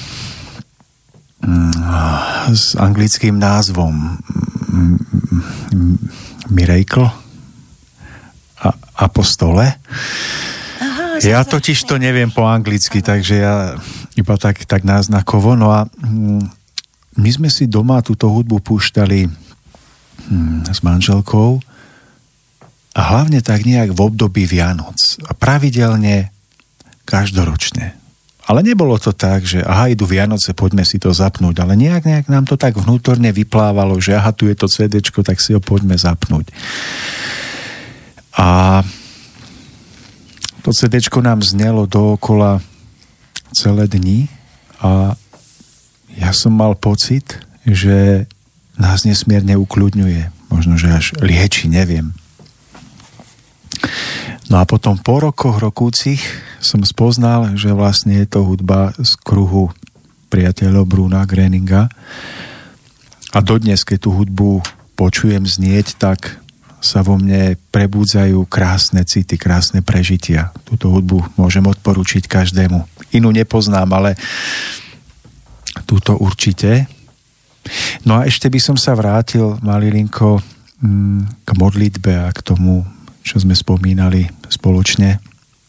s anglickým názvom Miracle Apostole. Aha, ja totiž to neviem po anglicky, takže ja iba tak náznakovo. No a my sme si doma túto hudbu púšťali s manželkou a hlavne tak nejak v období Vianoc. A pravidelne každoročne. Ale nebolo to tak, že aha, idú Vianoce, poďme si to zapnúť. Ale nejak nám to tak vnútorne vyplávalo, že aha, tu je to CDčko, tak si ho poďme zapnúť. A to CDčko nám znelo dookola celé dni a ja som mal pocit, že nás nesmierne ukľudňuje. Možno, že až lieči, neviem. No a potom po rokúcich som spoznal, že vlastne je to hudba z kruhu priateľov Bruna Gröninga. A dodnes, keď tú hudbu počujem znieť, tak sa vo mne prebúdzajú krásne city, krásne prežitia. Túto hudbu môžem odporučiť každému. Inú nepoznám, ale túto určite. No a ešte by som sa vrátil, Malilinko, k modlitbe a k tomu, čo sme spomínali spoločne,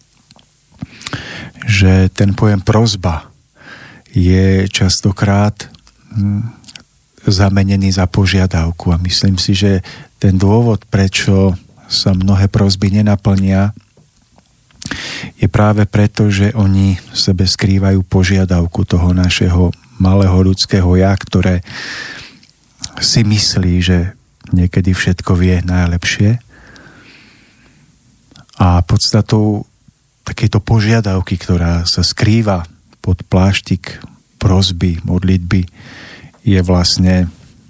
že ten pojem prosba je častokrát zamenený za požiadavku a myslím si, že ten dôvod, prečo sa mnohé prosby nenaplnia, je práve preto, že oni v sebe skrývajú požiadavku toho našeho malého ľudského ja, ktoré si myslí, že niekedy všetko vie najlepšie. A podstatou takejto požiadavky, ktorá sa skrýva pod pláštik prosby, modlitby, je vlastne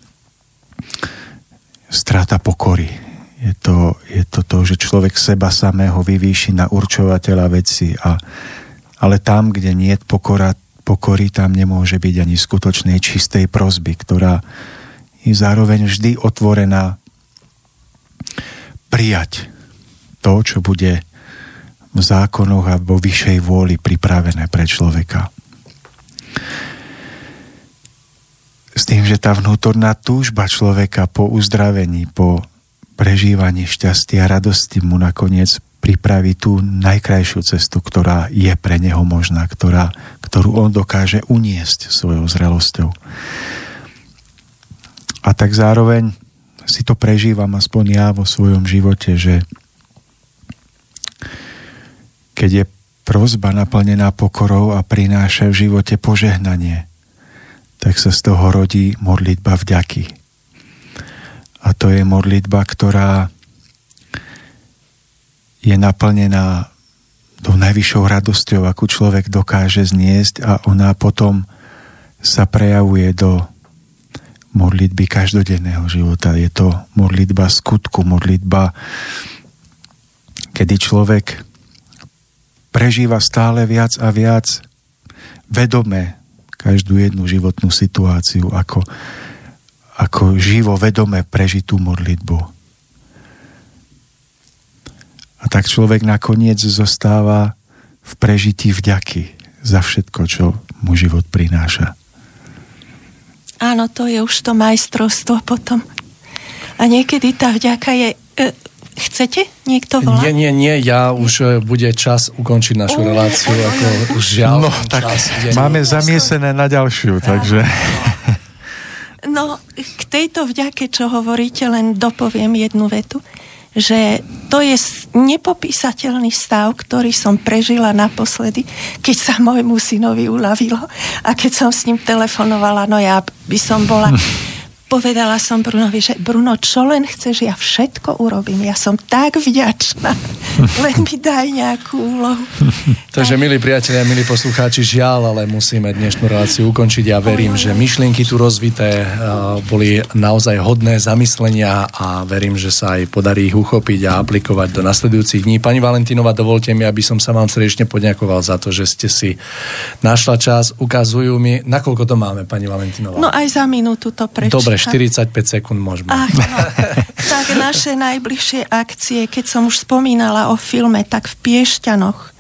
strata pokory. Je to, že človek seba samého vyvýši na určovateľa veci. Ale tam, kde nie je pokory, tam nemôže byť ani skutočnej čistej prosby, ktorá je zároveň vždy otvorená prijať to, čo bude v zákonoch a vo vyššej vôli pripravené pre človeka. S tým, že tá vnútorná túžba človeka po uzdravení, po prežívaní šťastia a radosti mu nakoniec pripraví tú najkrajšiu cestu, ktorá je pre neho možná, ktorú on dokáže uniesť svojou zrelosťou. A tak zároveň si to prežívam aspoň ja vo svojom živote, že keď je prosba naplnená pokorou a prináša v živote požehnanie, tak sa z toho rodí modlitba vďaky. A to je modlitba, ktorá je naplnená tou najvyššou radosťou, akú človek dokáže zniesť, a ona potom sa prejavuje do modlitby každodenného života. Je to modlitba skutku, modlitba, kedy človek prežíva stále viac a viac vedome každú jednu životnú situáciu, ako živo vedome prežitú modlitbu. A tak človek nakoniec zostáva v prežití vďaky za všetko, čo mu život prináša. Áno, to je už to majstrovstvo potom. A niekedy tá vďaka je... Chcete? Niekto volá? Nie, ja už bude čas ukončiť našu reláciu, ako už žiaľ. No, tak máme zamiesené na ďalšiu, takže... No, k tejto vďake, čo hovoríte, len dopoviem jednu vetu, že to je nepopísateľný stav, ktorý som prežila naposledy, keď sa môjmu synovi uľavilo a keď som s ním telefonovala, no ja by som bola... Povedala som Brunovi, že Bruno, čo len chceš, ja všetko urobím. Ja som tak vďačná. Len mi daj nejakú úlohu. Takže, milí priatelia, milí poslucháči, žiaľ, ale musíme dnešnú reláciu ukončiť. Ja verím, že myšlienky tu rozvité boli naozaj hodné zamyslenia a verím, že sa aj podarí ich uchopiť a aplikovať do nasledujúcich dní. Pani Valentínová, dovolte mi, aby som sa vám srdečne poďakoval za to, že ste si našla čas. Ukazujú mi, nakoľko to máme, pani Valentínová? No aj za minútu to prečítam. Dobre, 45 sekúnd môžeme. Tak naše najbližšie akcie, keď som už spomínala o filme, tak v Piešťanoch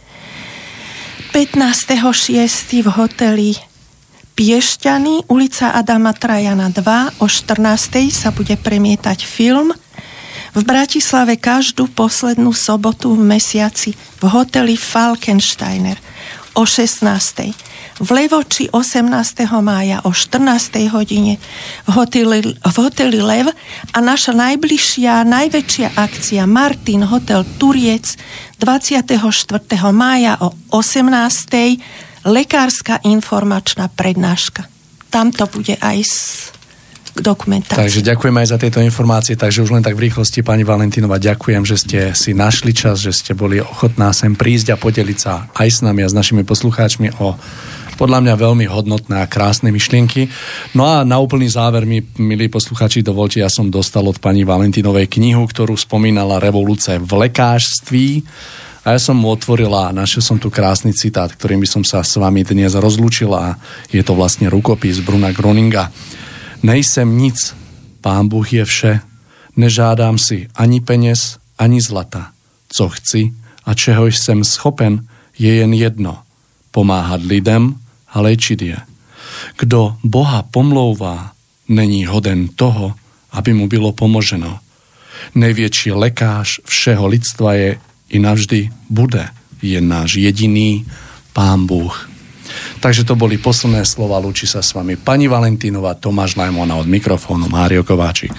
15.6. v hoteli Piešťany, ulica Adama Trajana 2, o 14.00 sa bude premietať film. V Bratislave každú poslednú sobotu v mesiaci v hoteli Falkensteiner o 16.00. V Levoči 18. mája o 14. hodine v hoteli Lev a naša najbližšia, najväčšia akcia Martin Hotel Turiec 24. mája o 18. lekárska informačná prednáška. Tam to bude aj dokumentácia. Takže ďakujem aj za tieto informácie, takže už len tak v rýchlosti, pani Valentínová, ďakujem, že ste si našli čas, že ste boli ochotná sem prísť a podeliť sa aj s nami a s našimi poslucháčmi o podľa mňa veľmi hodnotné a krásne myšlienky. No a na úplný záver mi, milí poslucháči, dovolte, ja som dostal od pani Valentínovej knihu, ktorú spomínala Revolúcia v lekářství. A ja som mu otvorila a našiel som tu krásny citát, ktorým by som sa s vami dnes rozlúčila. Je to vlastne rukopis Bruna Groninga. Nejsem nic, Pán Bůh je vše, nežádám si ani peněz, ani zlata. Co chci a čeho jsem schopen, je jen jedno. Pomáhat lidem a léčit je. Kdo Boha pomlouvá, není hoden toho, aby mu bylo pomoženo. Největší lékař všeho lidstva je i navždy bude jen náš jediný Pán Bůh. Takže to boli posledné slova, lúči sa s vami pani Valentínová, Tomáš Lajmona, od mikrofónu Mário Kováčik.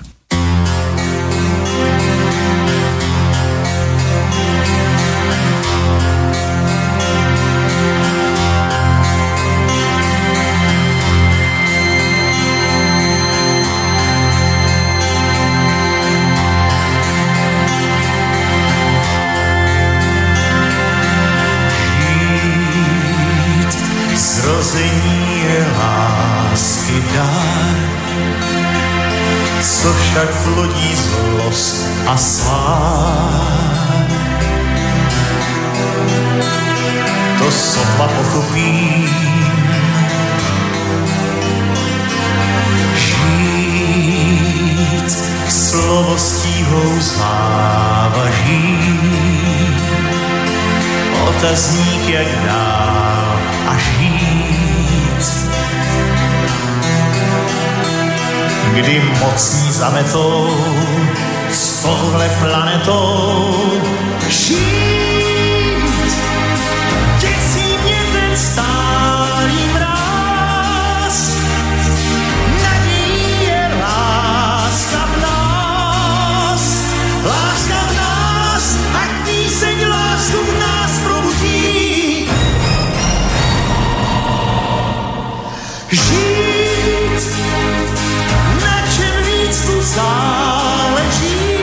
Co však plodí zlost a slám. To sotva pochopím. Žít slovo stíhou závaží. Otazník jak dál a žít. Kdy mocní zametou s touhle planetou žít. Děsí mě ten stálý mráz, nadějí je láska v nás, ať píseň lásku v nás probudí. Žít, na čem víc tu záleží,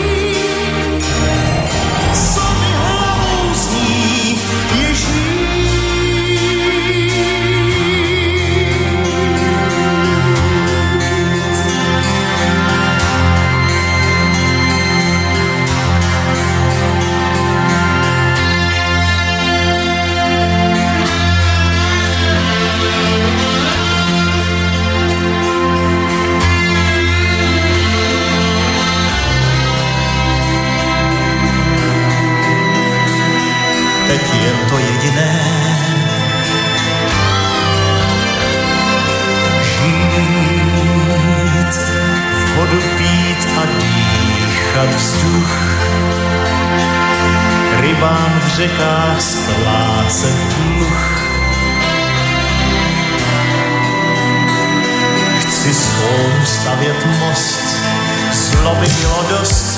co mi hlavou zní, je žít. Teď jen to jediné. Žít, vodu pít a dýchat vzduch. Rybám v řekách splácet dluh. Chci svou stavět most, zloby bylo dost.